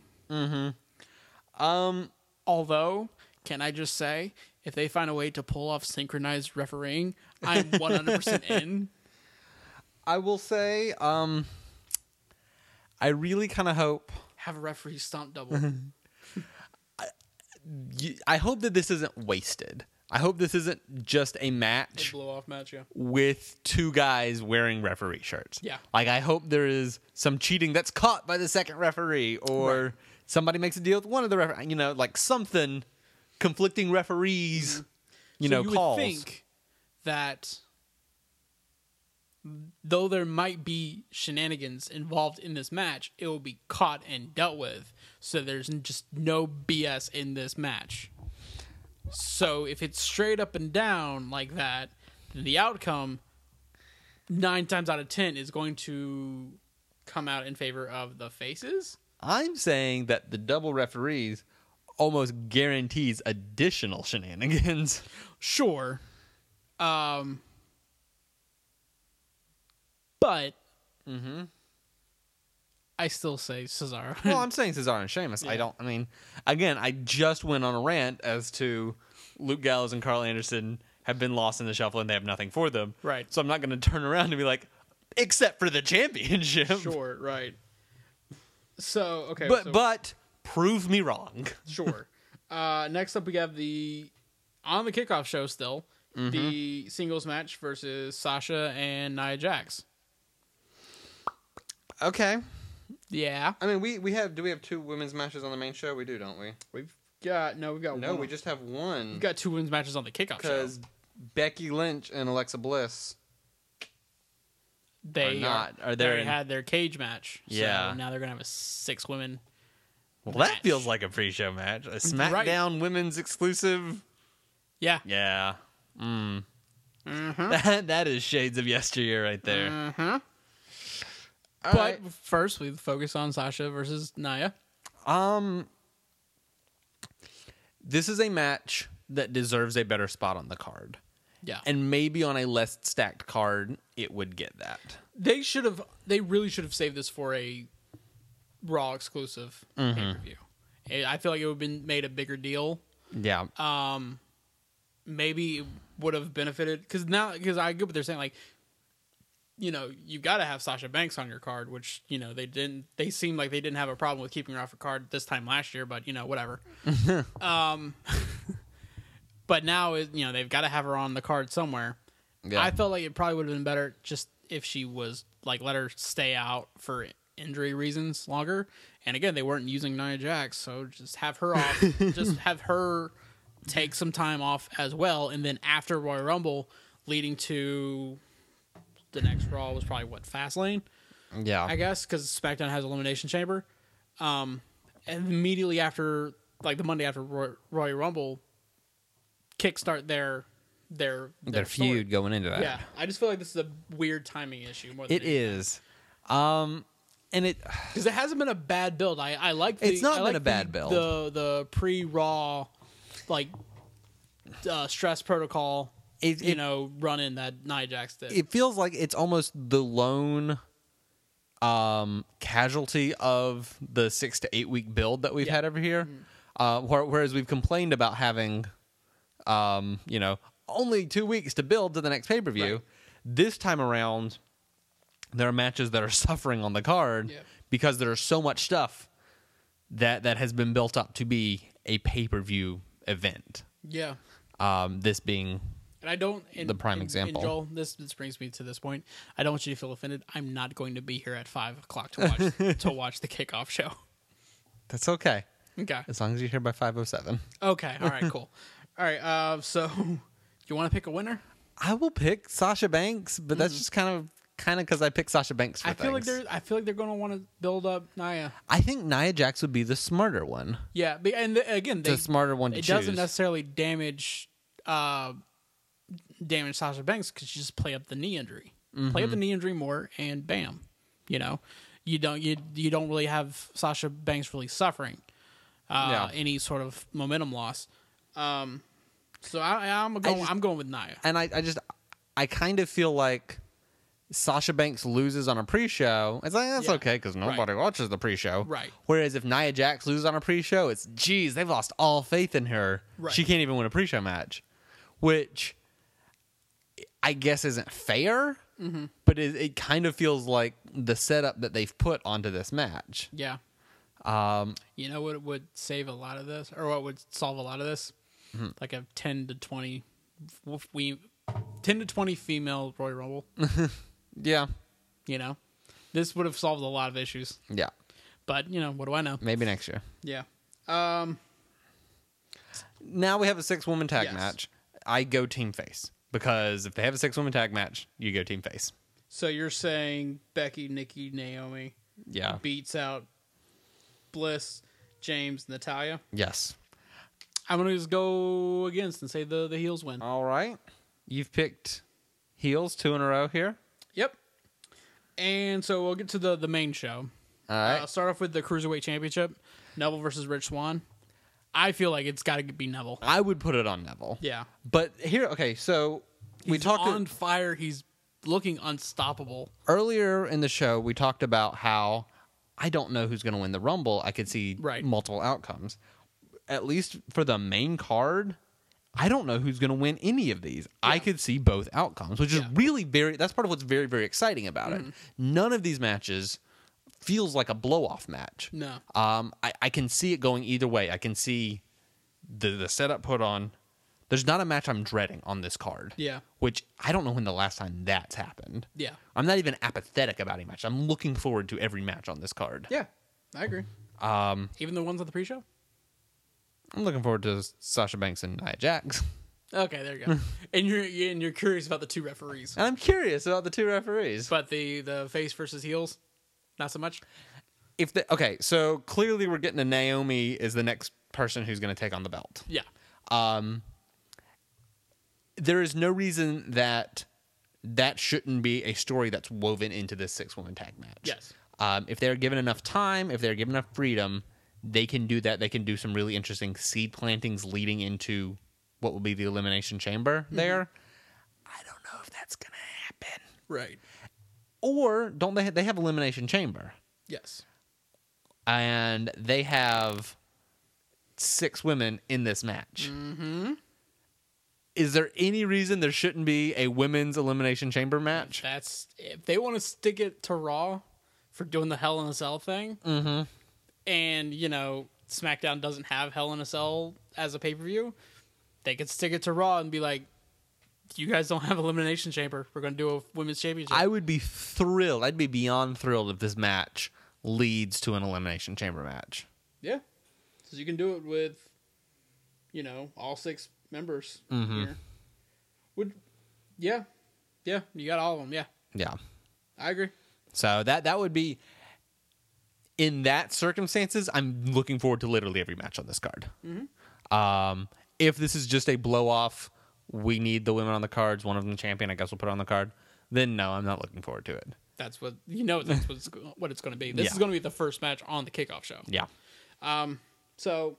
Um, Although, can I just say, if they find a way to pull off synchronized refereeing, I'm one hundred percent in. I will say, um, I really kind of hope. Have a referee stomp double. y- I hope that this isn't wasted. I hope this isn't just a match blow off match, yeah. with two guys wearing referee shirts. Yeah. Like, I hope there is some cheating that's caught by the second referee, or Right. somebody makes a deal with one of the referees, you know, like something, conflicting referees, Mm-hmm. you so know, you calls. would think that though there might be shenanigans involved in this match, it will be caught and dealt with. So there's just no B S in this match. So if it's straight up and down like that, then the outcome nine times out of ten is going to come out in favor of the faces. I'm saying that the double referees almost guarantees additional shenanigans. Sure. Um, but I still say Cesaro. Well, I'm saying Cesaro and Sheamus. I Yeah. don't. I mean, again, I just went on a rant as to Luke Gallows and Carl Anderson have been lost in the shuffle and they have nothing for them. Right. So I'm not going to turn around and be like, except for the championship. Sure, right. So, okay. But so, but prove me wrong. sure. Uh, next up, we have the, on the kickoff show still, Mm-hmm. the singles match versus Sasha and Nia Jax. Okay. Yeah. I mean, we we have. Do we have two women's matches on the main show? We do, don't we? We've got, no, we've got No, one. we just have one. We've got two women's matches on the kickoff show. Because Becky Lynch and Alexa Bliss. They are not. Are they they already in- had their cage match. So Yeah. now they're going to have a six women. Well, match. that feels like a pre-show match. A SmackDown women's exclusive. Yeah. Yeah. Mm. Mm-hmm. That that is shades of yesteryear right there. Mm-hmm. All But right. first, we focus on Sasha versus Nia. Um, this is a match that deserves a better spot on the card, Yeah. and maybe on a less stacked card, it would get that. They should have. They really should have saved this for a Raw exclusive Mm-hmm. pay per view. I feel like it would have been made a bigger deal. Yeah. Um, maybe it would have benefited because now because I get what they're saying. Like, you know, you've got to have Sasha Banks on your card, which you know they didn't. They seemed like they didn't have a problem with keeping her off her card this time last year, but you know, whatever. um, but now it, you know they've got to have her on the card somewhere. Yeah. I felt like it probably would have been better just if she was like let her stay out for injury reasons longer. And again, they weren't using Nia Jax, so just have her off. Just have her take some time off as well, and then after Royal Rumble, leading to the next Raw was probably what Fastlane, yeah. I guess, because SmackDown has Elimination Chamber. Um, and immediately after, like the Monday after Roy- Royal Rumble, kickstart their their their, Their story. feud going into that. Yeah, I just feel like this is a weird timing issue more than It is. Um, and it because it hasn't been a bad build. I I like the, It's not I been like a bad the, build. The the pre Raw like uh, stress protocol. It- you it- know, running that Nia Jax did. it feels like it's almost the lone um, casualty of the six to eight week build that we've Yeah. had over here. Uh, where, whereas we've complained about having, um, you know, only two weeks to build to the next pay per view. Right. This time around, there are matches that are suffering on the card Yeah. because there's so much stuff that that has been built up to be a pay per view event. yeah. Um, this being And I don't and, The prime and- example. And Joel, this this brings me to this point. I don't want you to feel offended. I'm not going to be here at five o'clock to watch to watch the kickoff show. that's okay Okay. as long as you're here by five oh seven. Okay. All right. Cool. All right. Uh, so, you want to pick a winner? I will pick Sasha Banks, but that's just kind of kind of because I picked Sasha Banks for I feel like things. they're. I feel like they're going to want to build up Nia. I think Nia Jax would be the smarter one. Yeah. be- And th- again, they, The smarter one to it choose. doesn't necessarily damage uh, damage Sasha Banks because you just play up the knee injury, play up the knee injury more, and bam, you know, you don't you you don't really have Sasha Banks really suffering uh, Yeah. any sort of momentum loss. Um, so I, I'm going. just- I'm going with Nia. and I, I just I kind of feel like Sasha Banks loses on a pre-show. It's like that's Yeah. okay because nobody watches the pre-show. Right. Whereas if Nia Jax loses on a pre-show, it's geez, they've lost all faith in her. Right. She can't even win a pre-show match, which I guess isn't fair. But it, it kind of feels like the setup that they've put onto this match. Yeah. Um, You know what would save a lot of this, or what would solve a lot of this? Mm-hmm. Like a ten to twenty, we, ten to twenty female Royal Rumble. yeah, You know, this would have solved a lot of issues. yeah. But you know, what do I know? Maybe next year. Yeah. Um. Now we have a six woman tag Yes. match. I go team face because if they have a six woman tag match, you go team face. So you're saying Becky, Nikki, Naomi Yeah. beats out Bliss, James, Natalia? Yes. I'm gonna just go against and say the the heels win. All right. You've picked heels two in a row here. Yep. And so we'll get to the the main show. All right. Uh, start off with the Cruiserweight Championship, Neville versus Rich Swann. I feel like it's got to be Neville. I would put it on Neville. Yeah. But here, okay, so we He's talked on fire. He's looking unstoppable. earlier in the show. We talked about how I don't know who's going to win the Rumble. I could see Right. multiple outcomes. At least for the main card, I don't know who's going to win any of these. I could see both outcomes, which is Yeah. really very. That's part of what's very very exciting about it. None of these matches feels like a blow off match. No. Um, I, I can see it going either way. I can see the the setup put on. There's not a match I'm dreading on this card. Yeah. Which I don't know when the last time that's happened. Yeah. I'm not even apathetic about any match. I'm looking forward to every match on this card. Yeah. I agree. Um, Even the ones on the pre-show? I'm looking forward to Sasha Banks and Nia Jax. Okay, there you go. and you're and you're curious about the two referees. And I'm curious about the two referees. But the the face versus heels, not so much. If the, okay, so clearly we're getting to Naomi is the next person who's going to take on the belt. Yeah. Um, there is no reason that that shouldn't be a story that's woven into this six woman tag match. Yes. Um, if they're given enough time, if they're given enough freedom, they can do that. They can do some really interesting seed plantings leading into what will be the Elimination Chamber there. I don't know if that's going to happen. Right. Or don't they? They have Elimination Chamber, Yes. and they have six women in this match. Mm-hmm. Is there any reason there shouldn't be a women's Elimination Chamber match? That's if they want to stick it to Raw for doing the Hell in a Cell thing, Mm-hmm. and you know SmackDown doesn't have Hell in a Cell as a pay per view, they could stick it to Raw and be like, "You guys don't have Elimination Chamber. We're going to do a women's championship." I would be thrilled. I'd be beyond thrilled if this match leads to an Elimination Chamber match. Yeah, so you can do it with, you know, all six members Mhm. here. Would, yeah, yeah, you got all of them. Yeah, Yeah. I agree. So that that would be, in that circumstances, I'm looking forward to literally every match on this card. Mm-hmm. Um, if this is just a blow off, we need the women on the cards, one of them champion, I guess we'll put it on the card, then no, I'm not looking forward to it. That's what you know. That's what's, what it's going to be. This Yeah. is going to be the first match on the kickoff show. Yeah. Um. So,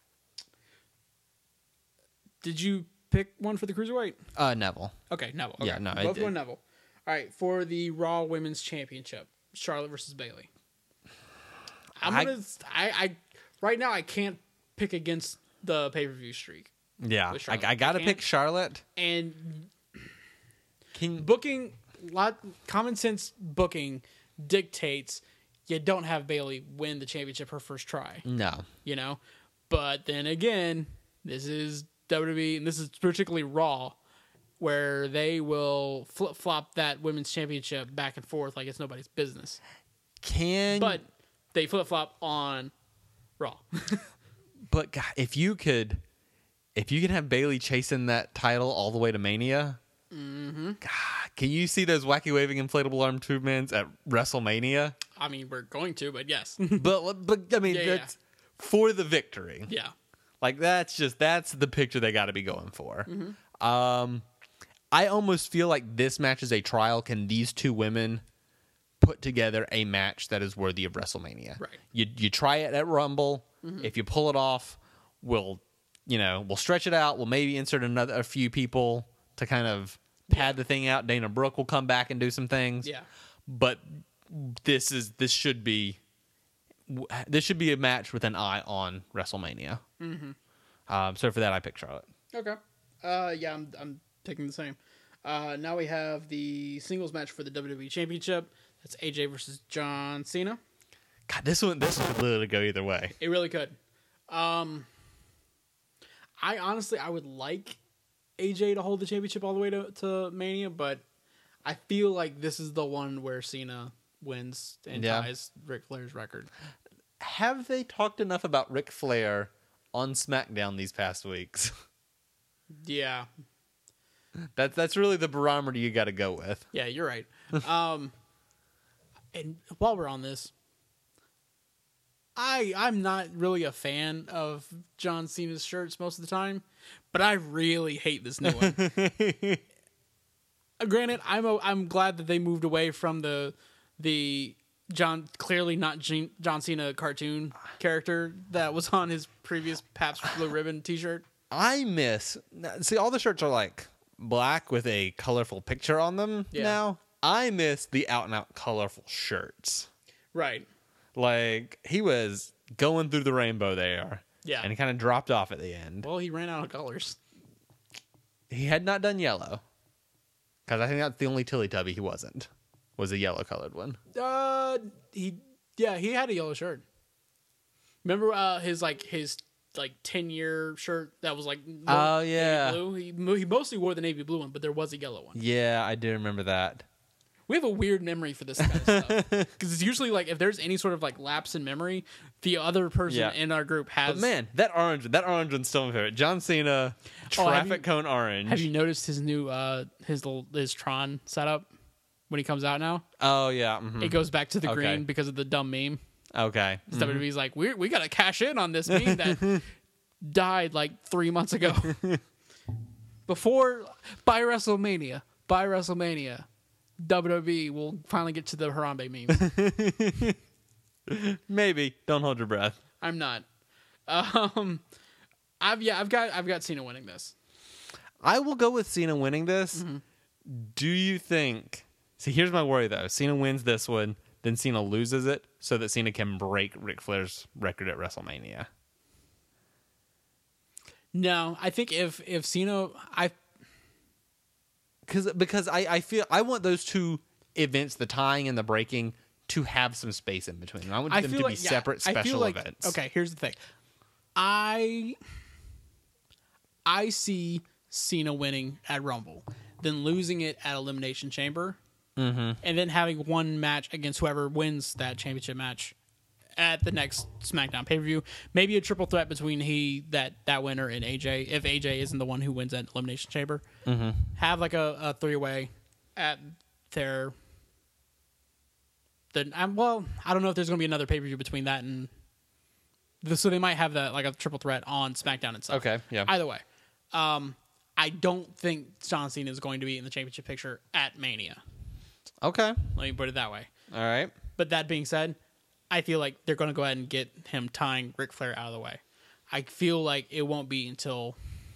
did you pick one for the cruiserweight? Uh, Neville. Okay, Neville. Okay. Yeah, no, I both did. going Neville. All right, for the Raw Women's Championship, Charlotte versus Bayley. I'm I- gonna. I, I right now I can't pick against the pay per view streak, Yeah. With I, Charlotte. I got to You pick can't- Charlotte. and Can booking lot common sense booking dictates you don't have Bayley win the championship her first try. No. You know, but then again, this is W W E, and this is particularly Raw, where they will flip flop that women's championship back and forth like it's nobody's business. Can But they flip flop on Raw. But God, if you could, if you could have Bailey chasing that title all the way to Mania, mm-hmm. God, can you see those wacky waving inflatable arm tube mans at WrestleMania? I mean, we're going to, but yes, but but I mean, Yeah, yeah. that's for the victory. yeah, Like that's just that's the picture they got to be going for. Mm-hmm. Um, I almost feel like this match is a trial. Can these two women put together a match that is worthy of WrestleMania? Right. You you try it at Rumble. Mm-hmm. If you pull it off, we'll you know we'll stretch it out. We'll maybe insert another a few people to kind of pad the thing out. Dana Brooke will come back and do some things. yeah. But this is this should be this should be a match with an eye on WrestleMania. Mm-hmm. Um, so for that, I picked Charlotte. Okay. Uh, yeah, I'm I'm taking the same. Uh, now we have the singles match for the W W E Championship. That's A J versus John Cena. God, this one, this one could literally go either way. It really could. Um, I honestly, I would like A J to hold the championship all the way to, to Mania, but I feel like this is the one where Cena wins and Yeah. ties Ric Flair's record. Have they talked enough about Ric Flair on SmackDown these past weeks? Yeah, That's that's really the barometer you got to go with. yeah, you're right. um, and while we're on this, I I'm not really a fan of John Cena's shirts most of the time, but I really hate this new one. Uh, Granted, I'm a, I'm glad that they moved away from the the John clearly not Jean, John Cena cartoon character that was on his previous Pabst Blue Ribbon T-shirt. I miss see all the shirts are like black with a colorful picture on them Yeah. now. I miss the out and out colorful shirts. Right. Like he was going through the rainbow there. Yeah. And he kind of dropped off at the end. Well, he ran out of colors. He had not done yellow. Because I think that's the only Teletubby he wasn't. Was a yellow colored one. Uh, he yeah he had a yellow shirt. Remember uh his like his like ten year shirt that was like Oh, navy yeah. blue. He mo- he mostly wore the navy blue one, but there was a yellow one. Yeah, I do remember that. We have a weird memory for this kind of stuff because it's usually like if there's any sort of like lapse in memory, the other person Yeah. in our group has. But man, that orange, that orange one's still my favorite. John Cena, Oh, have traffic you- cone orange. Have you noticed his new uh his little his Tron setup when he comes out now? Oh yeah. mhm. It goes back to the Okay. green because of the dumb meme. Okay. W W E's like, we we got to cash in on this meme that died like three months ago. Before, by WrestleMania, by WrestleMania, W W E will finally get to the Harambe meme. Maybe. Don't hold your breath. I'm not. Um, I've yeah, I've got I've got Cena winning this. I will go with Cena winning this. Mm-hmm. Do you think? See, here's my worry though. Cena wins this one, then Cena loses it, so that Cena can break Ric Flair's record at WrestleMania. No, I think if if Cena, I Because because I, I feel I want those two events, the tying and the breaking, to have some space in between. I want I them feel to like be yeah, separate I special feel like, events. Okay, here's the thing. I I see Cena winning at Rumble, then losing it at Elimination Chamber, Mm-hmm. and then having one match against whoever wins that championship match at the next SmackDown pay per view. Maybe a triple threat between he that that winner and A J. If A J isn't the one who wins at Elimination Chamber, Mm-hmm. have like a, a three way at their. The, um, well, I don't know if there's going to be another pay per view between that and. The, so they might have that like a triple threat on SmackDown itself. Okay, yeah. Either way, um, I don't think John Cena is going to be in the championship picture at Mania. Okay. Let me put it that way. All right. But that being said, I feel like they're going to go ahead and get him tying Ric Flair out of the way. I feel like it won't be until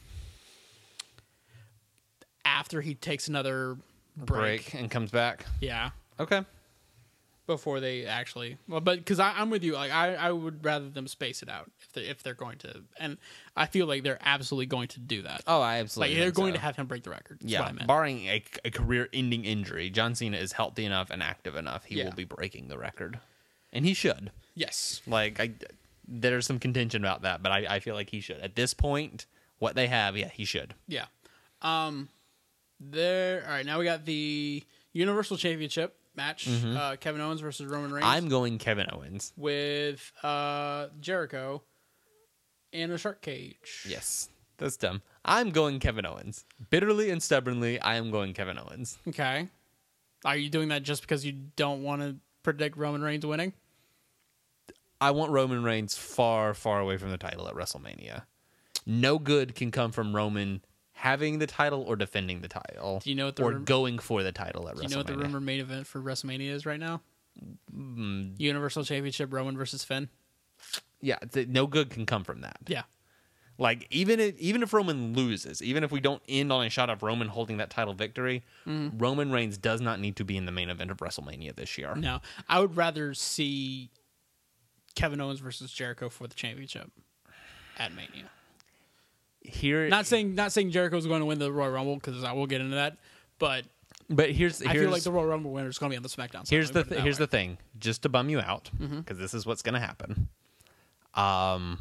after he takes another break. Break and comes back. Yeah. Okay. Before they actually, well, but because I'm with you, like I, I would rather them space it out if they if they're going to, and I feel like they're absolutely going to do that. Oh, I Like absolutely. they're think going so. to have him break the record. That's Yeah, what I meant. barring a, a career-ending injury, John Cena is healthy enough and active enough. He Yeah. will be breaking the record, and he should. Yes. Like, I, there's some contention about that, but I, I feel like he should. At this point, what they have, yeah, he should. Yeah. Um. There. All right. Now we got the Universal Championship match. Uh, Kevin Owens versus Roman Reigns. I'm going Kevin Owens. with uh Jericho in a shark cage. Yes, that's dumb. I'm going Kevin Owens. Bitterly and stubbornly, I am going Kevin Owens. Okay. Are you doing that just because you don't want to predict Roman Reigns winning? I want Roman Reigns far, far away from the title at WrestleMania. No good can come from Roman having the title or defending the title. Do you know what the or rum- going for the title at Do WrestleMania? you know what the rumor main event for WrestleMania is right now? Mm, Universal Championship Roman versus Finn. yeah, th- no good can come from that. Yeah. Like even if even if Roman loses, even if we don't end on a shot of Roman holding that title victory, Mm-hmm. Roman Reigns does not need to be in the main event of WrestleMania this year. No, I would rather see Kevin Owens versus Jericho for the championship at Mania. Here, Not saying not saying Jericho's going to win the Royal Rumble because I will get into that, but But here's, I here's feel like the Royal Rumble winner is going to be on the SmackDown side. here's Let me the put it th- that here's way. the thing, just to bum you out, because Mm-hmm. this is what's going to happen. Um,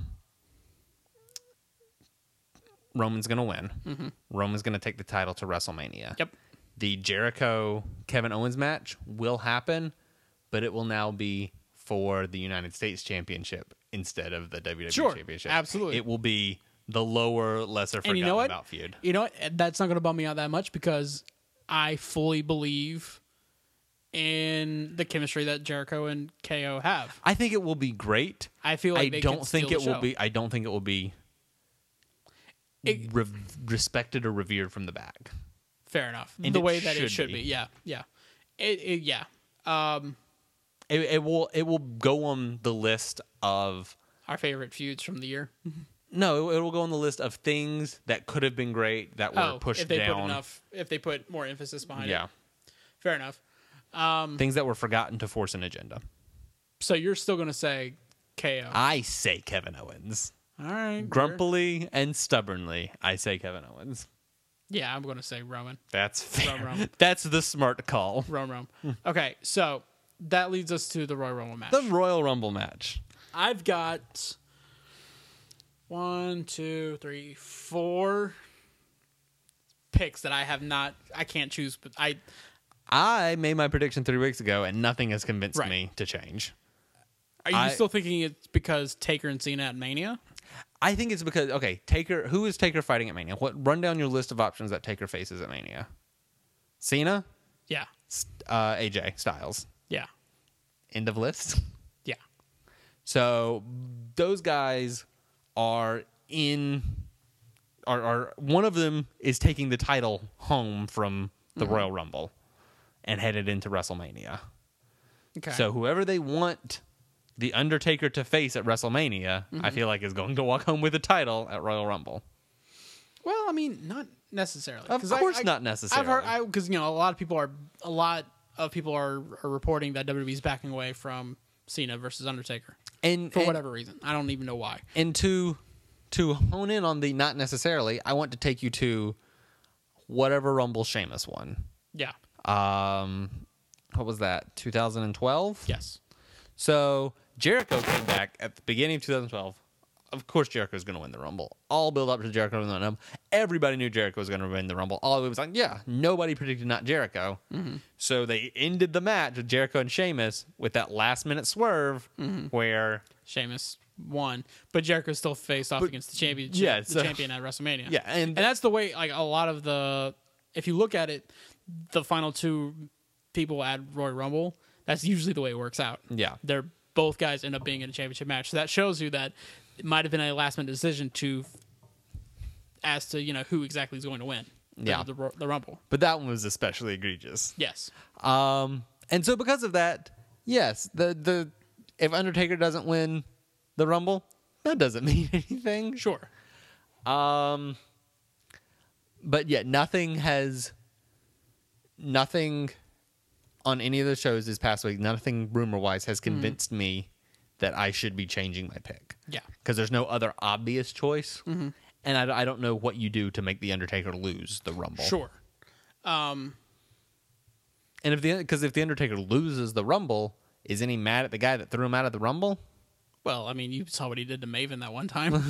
Roman's going to win. Mm-hmm. Roman's going to take the title to WrestleMania. Yep. The Jericho Kevin Owens match will happen, but it will now be for the United States Championship instead of the W W E Sure, Championship. absolutely. It will be the lower, lesser And forgotten you know what? about feud. You know what? That's not going to bum me out that much because I fully believe in the chemistry that Jericho and K O have. I think it will be great. I feel like I they don't could think steal it the will show. be. I don't think it will be It- re- respected or revered from the back. Fair enough. And the it way that should it should be. be. Yeah. Yeah. It, it yeah. Um, It, it will. It will go on the list of. our favorite feuds from the year. No, it will go on the list of things that could have been great that were Oh, pushed if they down. put enough, if they put more emphasis behind yeah, it. Fair enough. Um, things that were forgotten to force an agenda. so you're still going to say K O. I say Kevin Owens. All right. Grumpily and stubbornly, I say Kevin Owens. Yeah, I'm going to say Roman. That's fair. Rum, rum. That's the smart call. Rome, Rome. Okay, so that leads us to the Royal Rumble match. The Royal Rumble match. I've got one, two, three, four picks that I have not. I can't choose, but I. I made my prediction three weeks ago, and nothing has convinced Right. me to change. Are you I- still thinking it's because Taker and Cena at Mania? I think it's because okay, Taker. Who is Taker fighting at Mania? What? Run down your list of options that Taker faces at Mania. Cena, Yeah, S- uh, A J Styles. yeah, End of list. yeah. So those guys are in. Are, are one of them is taking the title home from the Mm-hmm. Royal Rumble, and headed into WrestleMania. Okay. So whoever they want the Undertaker to face at WrestleMania, Mm-hmm. I feel like is going to walk home with the title at Royal Rumble. well, I mean, not necessarily. Of 'Cause I- course I- not necessarily. I've heard because you know a lot of people are a lot of people are, are reporting that W W E's backing away from Cena versus Undertaker and for and, whatever reason. I don't even know why. And to to hone in on the not necessarily, I want to take you to whatever Rumble Sheamus won. Yeah. Um, what was that? twenty twelve. Yes. So Jericho came back at the beginning of twenty twelve. Of course, Jericho's going to win the Rumble. All build up to Jericho winning the Rumble. Everybody knew Jericho was going to win the Rumble. All of it was like, yeah, nobody predicted not Jericho. Mm-hmm. So they ended the match with Jericho and Sheamus with that last minute swerve Mm-hmm. where, Sheamus won, but Jericho still faced off But- against the champion, yeah, the so- champion at WrestleMania. yeah, and, and that's the way. Like a lot of the, if you look at it, the final two people at Royal Rumble, that's usually the way it works out. yeah. They're both guys end up being in a championship match. So that shows you that it might have been a last minute decision to, as to you know who exactly is going to win. the- Yeah. the, the, the Rumble. But that one was especially egregious. Yes. Um, and so because of that, yes, the the if Undertaker doesn't win the Rumble, that doesn't mean anything. Sure. Um, but yet nothing has nothing on any of the shows this past week. Nothing rumor wise has convinced me that I should be changing my pick Yeah. because there's no other obvious choice, Mm-hmm. and I, I don't know what you do to make the Undertaker lose the Rumble. Sure. Um. And if the because if the Undertaker loses the Rumble, isn't he mad at the guy that threw him out of the Rumble? Well, I mean, you saw what he did to Maven that one time.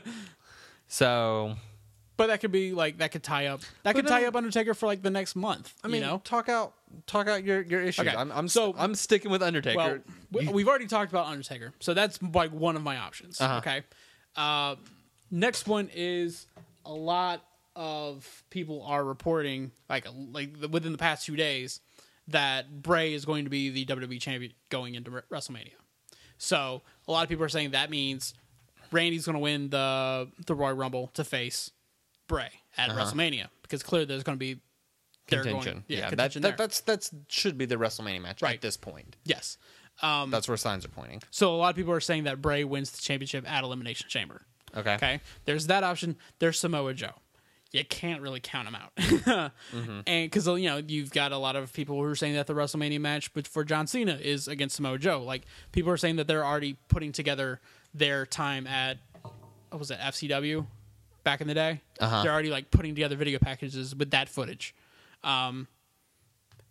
So But that could be like that could tie up that could But tie no- up Undertaker for like the next month. I mean, you know. talk out talk out your, your issues. Okay, I'm I'm so- so I'm sticking with Undertaker. Well, we, You- we've already talked about Undertaker, so that's like one of my options. Uh-huh. Okay. Uh, next one is a lot of people are reporting like like within the past two days that Bray is going to be the W W E champion going into Re- WrestleMania. So a lot of people are saying that means Randy's going to win the the Royal Rumble to face Bray at Uh-huh. WrestleMania because clearly there's going to be they're going- contention. yeah, yeah, contention that, that there. that's that's should be the WrestleMania match Right. at this point. Yes. Um, That's where signs are pointing. so a lot of people are saying that Bray wins the championship at Elimination Chamber. Okay. Okay. There's that option. There's Samoa Joe. You can't really count him out. Mm-hmm. And because, you know, you've got a lot of people who are saying that the WrestleMania match but for John Cena is against Samoa Joe. Like, people are saying that they're already putting together their time at, what was it, F C W back in the day? Uh-huh. They're already, like, putting together video packages with that footage. Um,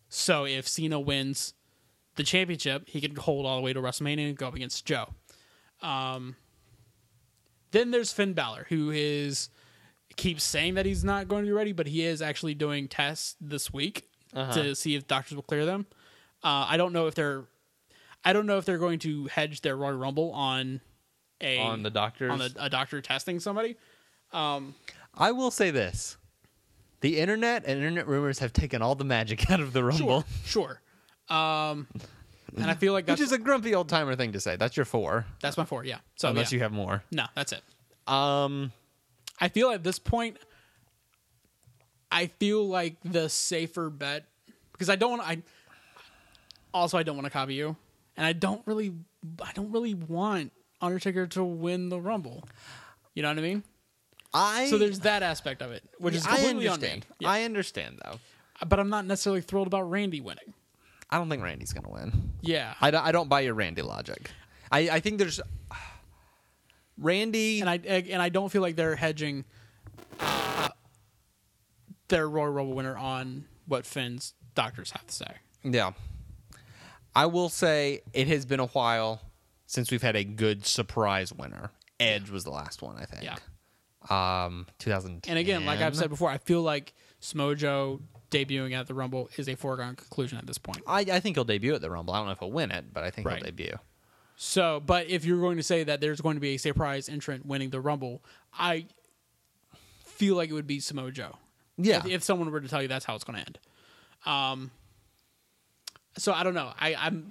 So if Cena wins the championship, he can hold all the way to WrestleMania and go up against Joe. Um, then there's Finn Balor, who is keeps saying that he's not going to be ready, but he is actually doing tests this week uh-huh. to see if doctors will clear them. Uh, I don't know if they're, I don't know if they're going to hedge their Royal Rumble on a on the doctors on a, a doctor testing somebody. Um, I will say this: the internet and internet rumors have taken all the magic out of the Rumble. Sure, sure. Um, and I feel like that's which is a grumpy old timer thing to say. That's your four. That's my four. Yeah. So unless yeah. you have more, no, that's it. Um, I feel at this point, I feel like the safer bet because I don't want I. Also, I don't want to copy you, and I don't really, I don't really want Undertaker to win the Rumble. You know what I mean? I so there's that aspect of it, which is completely I understand. on me. Yeah. I understand though, but I'm not necessarily thrilled about Randy winning. I don't think Randy's gonna win. Yeah, I don't, I don't buy your Randy logic. I, I think there's Randy, and I and I don't feel like they're hedging uh, their Royal Rumble winner on what Finn's doctors have to say. Yeah, I will say it has been a while since we've had a good surprise winner. Edge was the last one, I think. Yeah. Um, two thousand ten. And again, like I've said before, I feel like Smojo debuting at the Rumble is a foregone conclusion at this point. I, I think he'll debut at the Rumble. I don't know if he'll win it, but I think Right. he'll debut. So, but if you're going to say that there's going to be a surprise entrant winning the Rumble, I feel like it would be Samoa Joe. Yeah. If, if someone were to tell you that's how it's going to end. Um. So I don't know. I, I'm.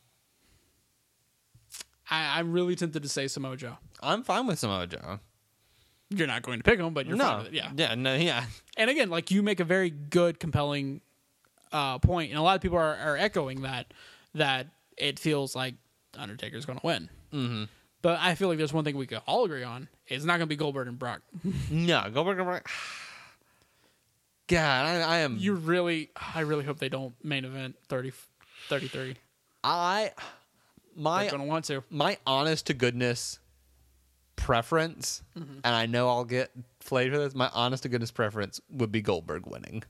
I, I'm really tempted to say Samoa Joe. I'm fine with Samoa Joe. You're not going to pick him, but you're no. fine with it. Yeah. Yeah. No. Yeah. And again, like you make a very good, compelling uh, point, and a lot of people are, are echoing that that it feels like Undertaker's going to win. Mm-hmm. But I feel like there's one thing we could all agree on: it's not going to be Goldberg and Brock. No. Goldberg and Brock. God, I, I am. You really, I really hope they don't main event thirty, thirty-three. I my They're going to want to. my honest to goodness preference, mm-hmm. and I know I'll get flayed for this. My honest to goodness preference would be Goldberg winning.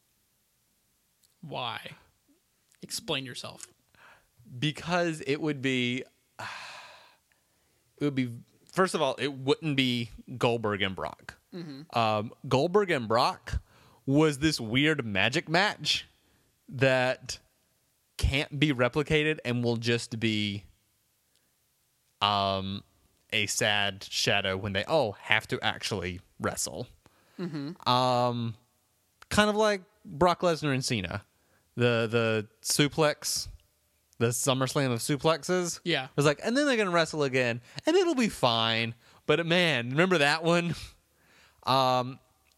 Why? Explain yourself. Because it would be, it would be. First of all, it wouldn't be Goldberg and Brock. Mm-hmm. Um, Goldberg and Brock was this weird magic match that can't be replicated and will just be um, a sad shadow when they oh have to actually wrestle. Mm-hmm. Um, kind of like Brock Lesnar and Cena, the the suplex, the SummerSlam of suplexes. Yeah, it was like, and then they're gonna wrestle again, and it'll be fine. But man, remember that one? Um,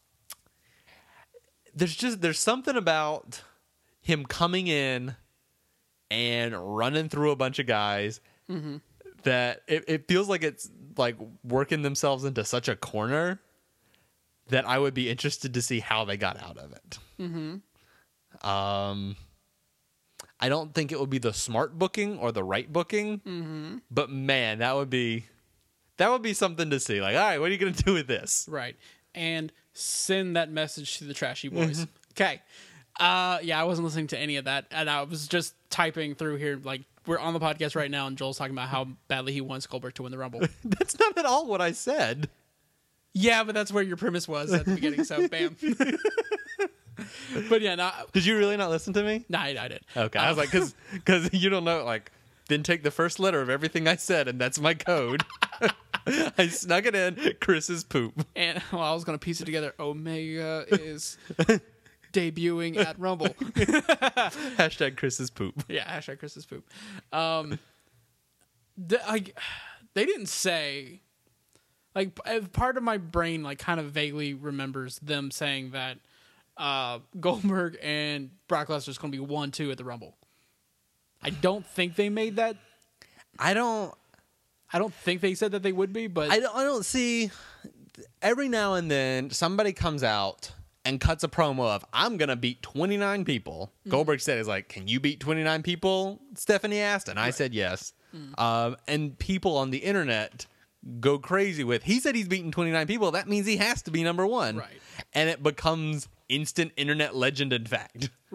there's just there's something about him coming in and running through a bunch of guys mm-hmm. that it, it feels like it's like working themselves into such a corner that I would be interested to see how they got out of it. Mm-hmm. Um, I don't think it would be the smart booking or the right booking, mm-hmm. but man, that would be that would be something to see. Like, all right, what are you going to do with this? Right, and send that message to the Trashy Boys. Okay. Uh, yeah, I wasn't listening to any of that, and I was just typing through here. Like, we're on the podcast right now, and Joel's talking about how badly he wants Goldberg to win the Rumble. That's not at all what I said. Yeah, but that's where your premise was at the beginning, so bam. But yeah, no. Did you really not listen to me? No, I, I did. Okay, um, I was like, because because you don't know, like, didn't take the first letter of everything I said, and that's my code. I snuck it in. Chris's poop. And well, I was gonna piece it together. Omega is debuting at Rumble. Hashtag Chris's poop. Yeah, hashtag Chris's poop. Um, the, I, they didn't say. Like, part of my brain, like, kind of vaguely remembers them saying that uh, Goldberg and Brock Lesnar is going to be one two at the Rumble. I don't think they made that. I don't. I don't think they said that they would be, but I don't. I don't see. Every now and then, somebody comes out and cuts a promo of "I'm gonna beat twenty-nine people." Mm-hmm. Goldberg said, "Is like, can you beat twenty-nine people?" Stephanie asked, and I right. said yes. Mm-hmm. Um, and people on the internet go crazy with, he said he's beaten twenty-nine people. That means he has to be number one. Right. And it becomes instant internet legend and fact. Right.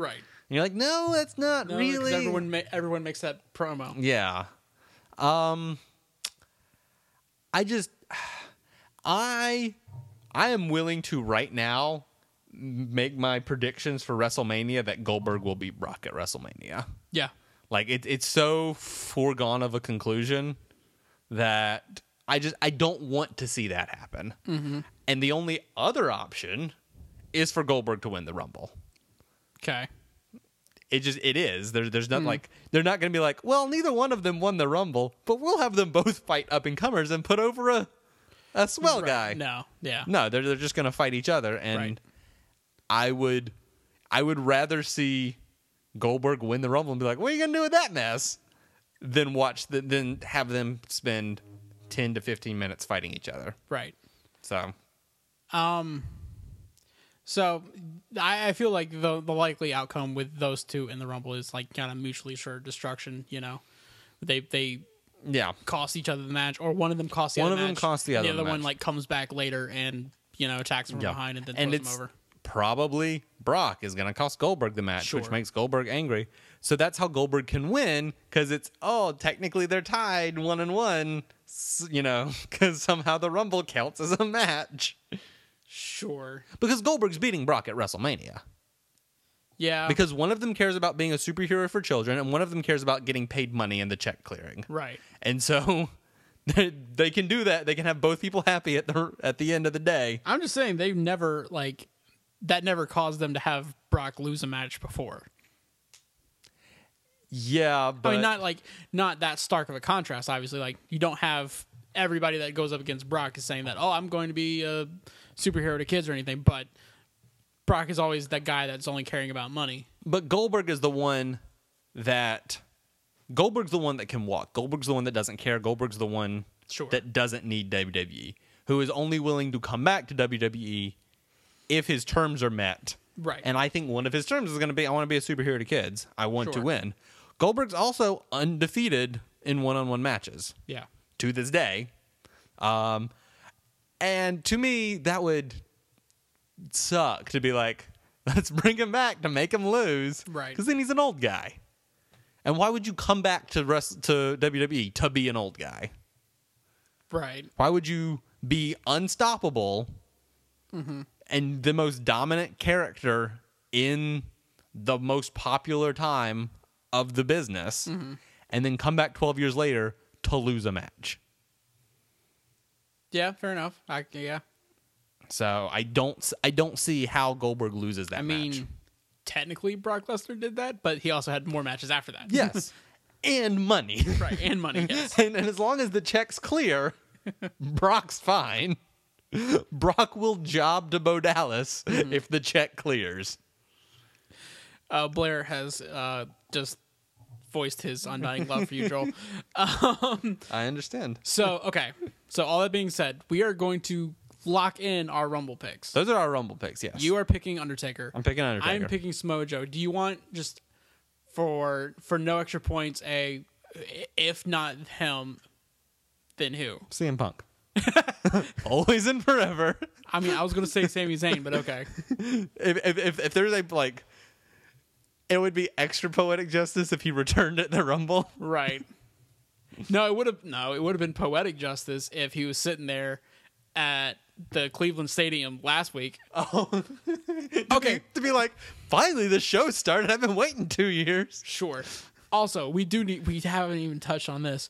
And you're like, no, that's not No, 'cause really. everyone ma- everyone makes that promo. Yeah. Um I just I I am willing to right now make my predictions for WrestleMania that Goldberg will beat Brock at WrestleMania. Yeah. Like it, it's so foregone of a conclusion that I just I don't want to see that happen. Mm-hmm. And the only other option is for Goldberg to win the Rumble. Okay. It just it is. There, there's not mm. like they're not going to be like, well, neither one of them won the Rumble, but we'll have them both fight up and comers and put over a a swell right. guy. No, yeah, no, they're they're just going to fight each other, and right. I would I would rather see Goldberg win the Rumble and be like, what are you going to do with that mess? Than watch the, than have them spend ten to fifteen minutes fighting each other. Right. So, um. So, I, I feel like the the likely outcome with those two in the Rumble is like kind of mutually assured destruction. You know, they they yeah cost each other the match, or one of them costs the one other of them match, costs the other. The other match. one like comes back later and you know attacks from yeah. behind and then and throws it's him over. Probably Brock is going to cost Goldberg the match, Sure. which makes Goldberg angry. So that's how Goldberg can win because it's oh technically they're tied one and one, you know, because somehow the Rumble counts as a match. Sure. Because Goldberg's beating Brock at WrestleMania. Yeah. Because one of them cares about being a superhero for children, and one of them cares about getting paid money and the check clearing. Right. And so they can do that. They can have both people happy at the at the end of the day. I'm just saying they've never like that never caused them to have Brock lose a match before. Yeah, but I mean, not like not that stark of a contrast. Obviously, like you don't have everybody that goes up against Brock is saying that, oh, I'm going to be a superhero to kids or anything, but Brock is always that guy that's only caring about money. But Goldberg is the one that Goldberg's the one that can walk. Goldberg's the one that doesn't care. Goldberg's the one Sure. that doesn't need W W E, who is only willing to come back to W W E if his terms are met. Right. And I think one of his terms is going to be, I want to be a superhero to kids. I want Sure. to win. Goldberg's also undefeated in one-on-one matches. Yeah. To this day. Um, and to me, that would suck to be like, let's bring him back to make him lose. Right. Because then he's an old guy. And why would you come back to rest, to W W E to be an old guy? Right. Why would you be unstoppable mm-hmm. and the most dominant character in the most popular time of the business mm-hmm. and then come back twelve years later to lose a match? Yeah, fair enough. I, yeah. So I don't I don't see how Goldberg loses that I mean, match. technically Brock Lesnar did that, but he also had more matches after that. Yes. And money. Right, and money, yes. and, and as long as the check's clear, Brock's fine. Brock will job to Bo Dallas mm-hmm. if the check clears. Uh, Blair has uh, just voiced his undying love for you, Joel. Um, I understand. So, okay. So, all that being said, we are going to lock in our Rumble picks. Those are our Rumble picks, yes. You are picking Undertaker. I'm picking Undertaker. I'm picking Samoa Joe. Do you want just for for no extra points a if not him, then who? C M Punk. Always and forever. I mean, I was going to say Sami Zayn, but okay. If, if if if there's a like, it would be extra poetic justice if he returned at the Rumble. Right. No, it would have no, it would have been poetic justice if he was sitting there at the Cleveland Stadium last week. Oh, to okay. Be, to be like, finally the show started. I've been waiting two years. Sure. Also, we do need. We haven't even touched on this.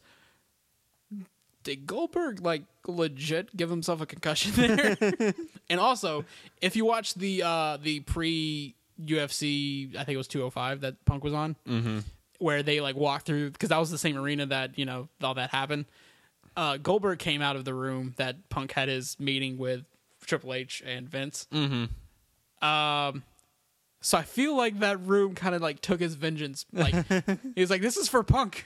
Did Goldberg like legit give himself a concussion there? And also, if you watch the uh, the pre U F C, I think it was two oh five that Punk was on, mm-hmm. where they like walked through because that was the same arena that you know all that happened. Uh, Goldberg came out of the room that Punk had his meeting with Triple H and Vince. Mm-hmm. Um, so I feel like that room kind of like took his vengeance. Like he was like, "This is for Punk."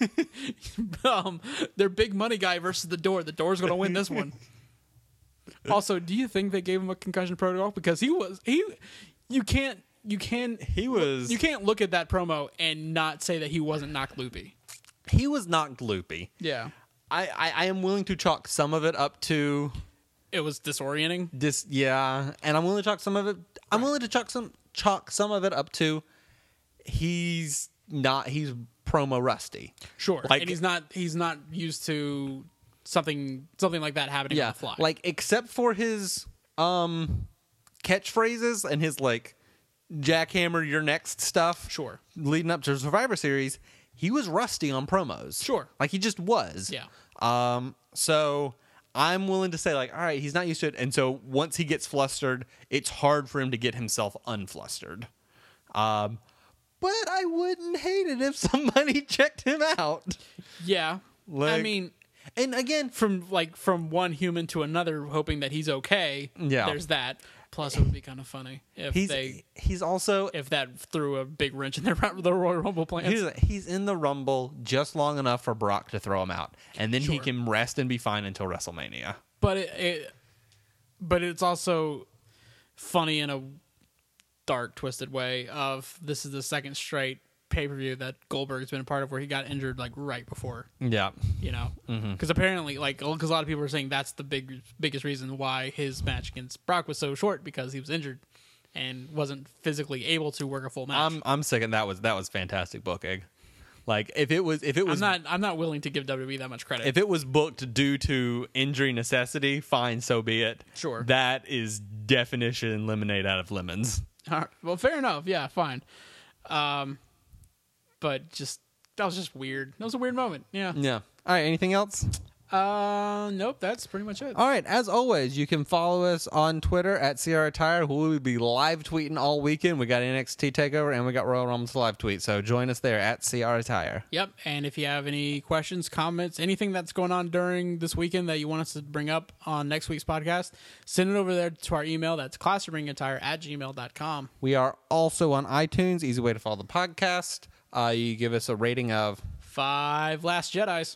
um, their big money guy versus the Door. The Door's gonna win this one. Also, do you think they gave him a concussion protocol because he was he? You can't. You can. He was. You can't look at that promo and not say that he wasn't knocked loopy. He was knocked loopy. Yeah. I, I, I am willing to chalk some of it up to it was disorienting. This, yeah, and I'm willing to chalk some of it. I'm willing to chalk some chalk some of it up to he's not he's promo rusty. Sure. Like- and he's not he's not used to something something like that happening on Yeah, the fly. like except for his um catchphrases and his like jackhammer your next stuff. Sure. Leading up to Survivor Series, he was rusty on promos. Sure. Like he just was. Yeah. Um so I'm willing to say like, all right, he's not used to it, and so once he gets flustered, it's hard for him to get himself unflustered. Um but I wouldn't hate it if somebody checked him out. Yeah. I Like- mean, And again, from like from one human to another, hoping that he's okay. Yeah. There's that. Plus, it would be kind of funny if he's they he's also if that threw a big wrench in their the Royal Rumble plans. he's, he's in the Rumble just long enough for Brock to throw him out, and then he Sure. can rest and be fine until WrestleMania. But it, it, but it's also funny in a dark, twisted way. Of this is the second straight pay per view that Goldberg's been a part of where he got injured like right before. Yeah, You know, because apparently, like, because a lot of people are saying that's the big biggest reason why his match against Brock was so short, because he was injured and wasn't physically able to work a full match. I'm I'm sick, and that was that was fantastic booking. Like if it was if it was I'm not I'm not willing to give W W E that much credit. if it was booked due to injury necessity, fine, so be it. Sure. That is definition lemonade out of lemons. All right. Well, fair enough. Yeah, fine. Um, but just that was just weird. That was a weird moment. Yeah. Yeah. All right. Anything else? Uh, nope. That's pretty much it. All right. As always, you can follow us on Twitter at C R Attire. We will be live tweeting all weekend. We got N X T Takeover and we got Royal Rumble's live tweet. So join us there at C R Attire. Yep. And if you have any questions, comments, anything that's going on during this weekend that you want us to bring up on next week's podcast, send it over there to our email. That's classroomringattire at gmail dot com. We are also on iTunes. Easy way to follow the podcast. Uh, you give us a rating of. Five Last Jedis.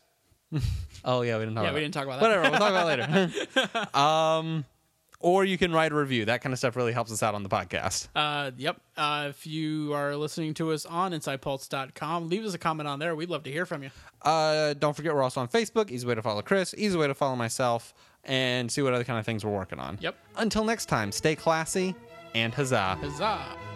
Oh yeah, we didn't talk. Yeah, about we it. didn't talk about that. Whatever. We'll talk about it later. um, or you can write a review. That kind of stuff really helps us out on the podcast. Uh, yep. Uh, if you are listening to us on inside pulse dot com, leave us a comment on there. We'd love to hear from you. Uh, don't forget we're also on Facebook. Easy way to follow Chris. Easy way to follow myself, and see what other kind of things we're working on. Yep. Until next time, stay classy and huzzah. Huzzah.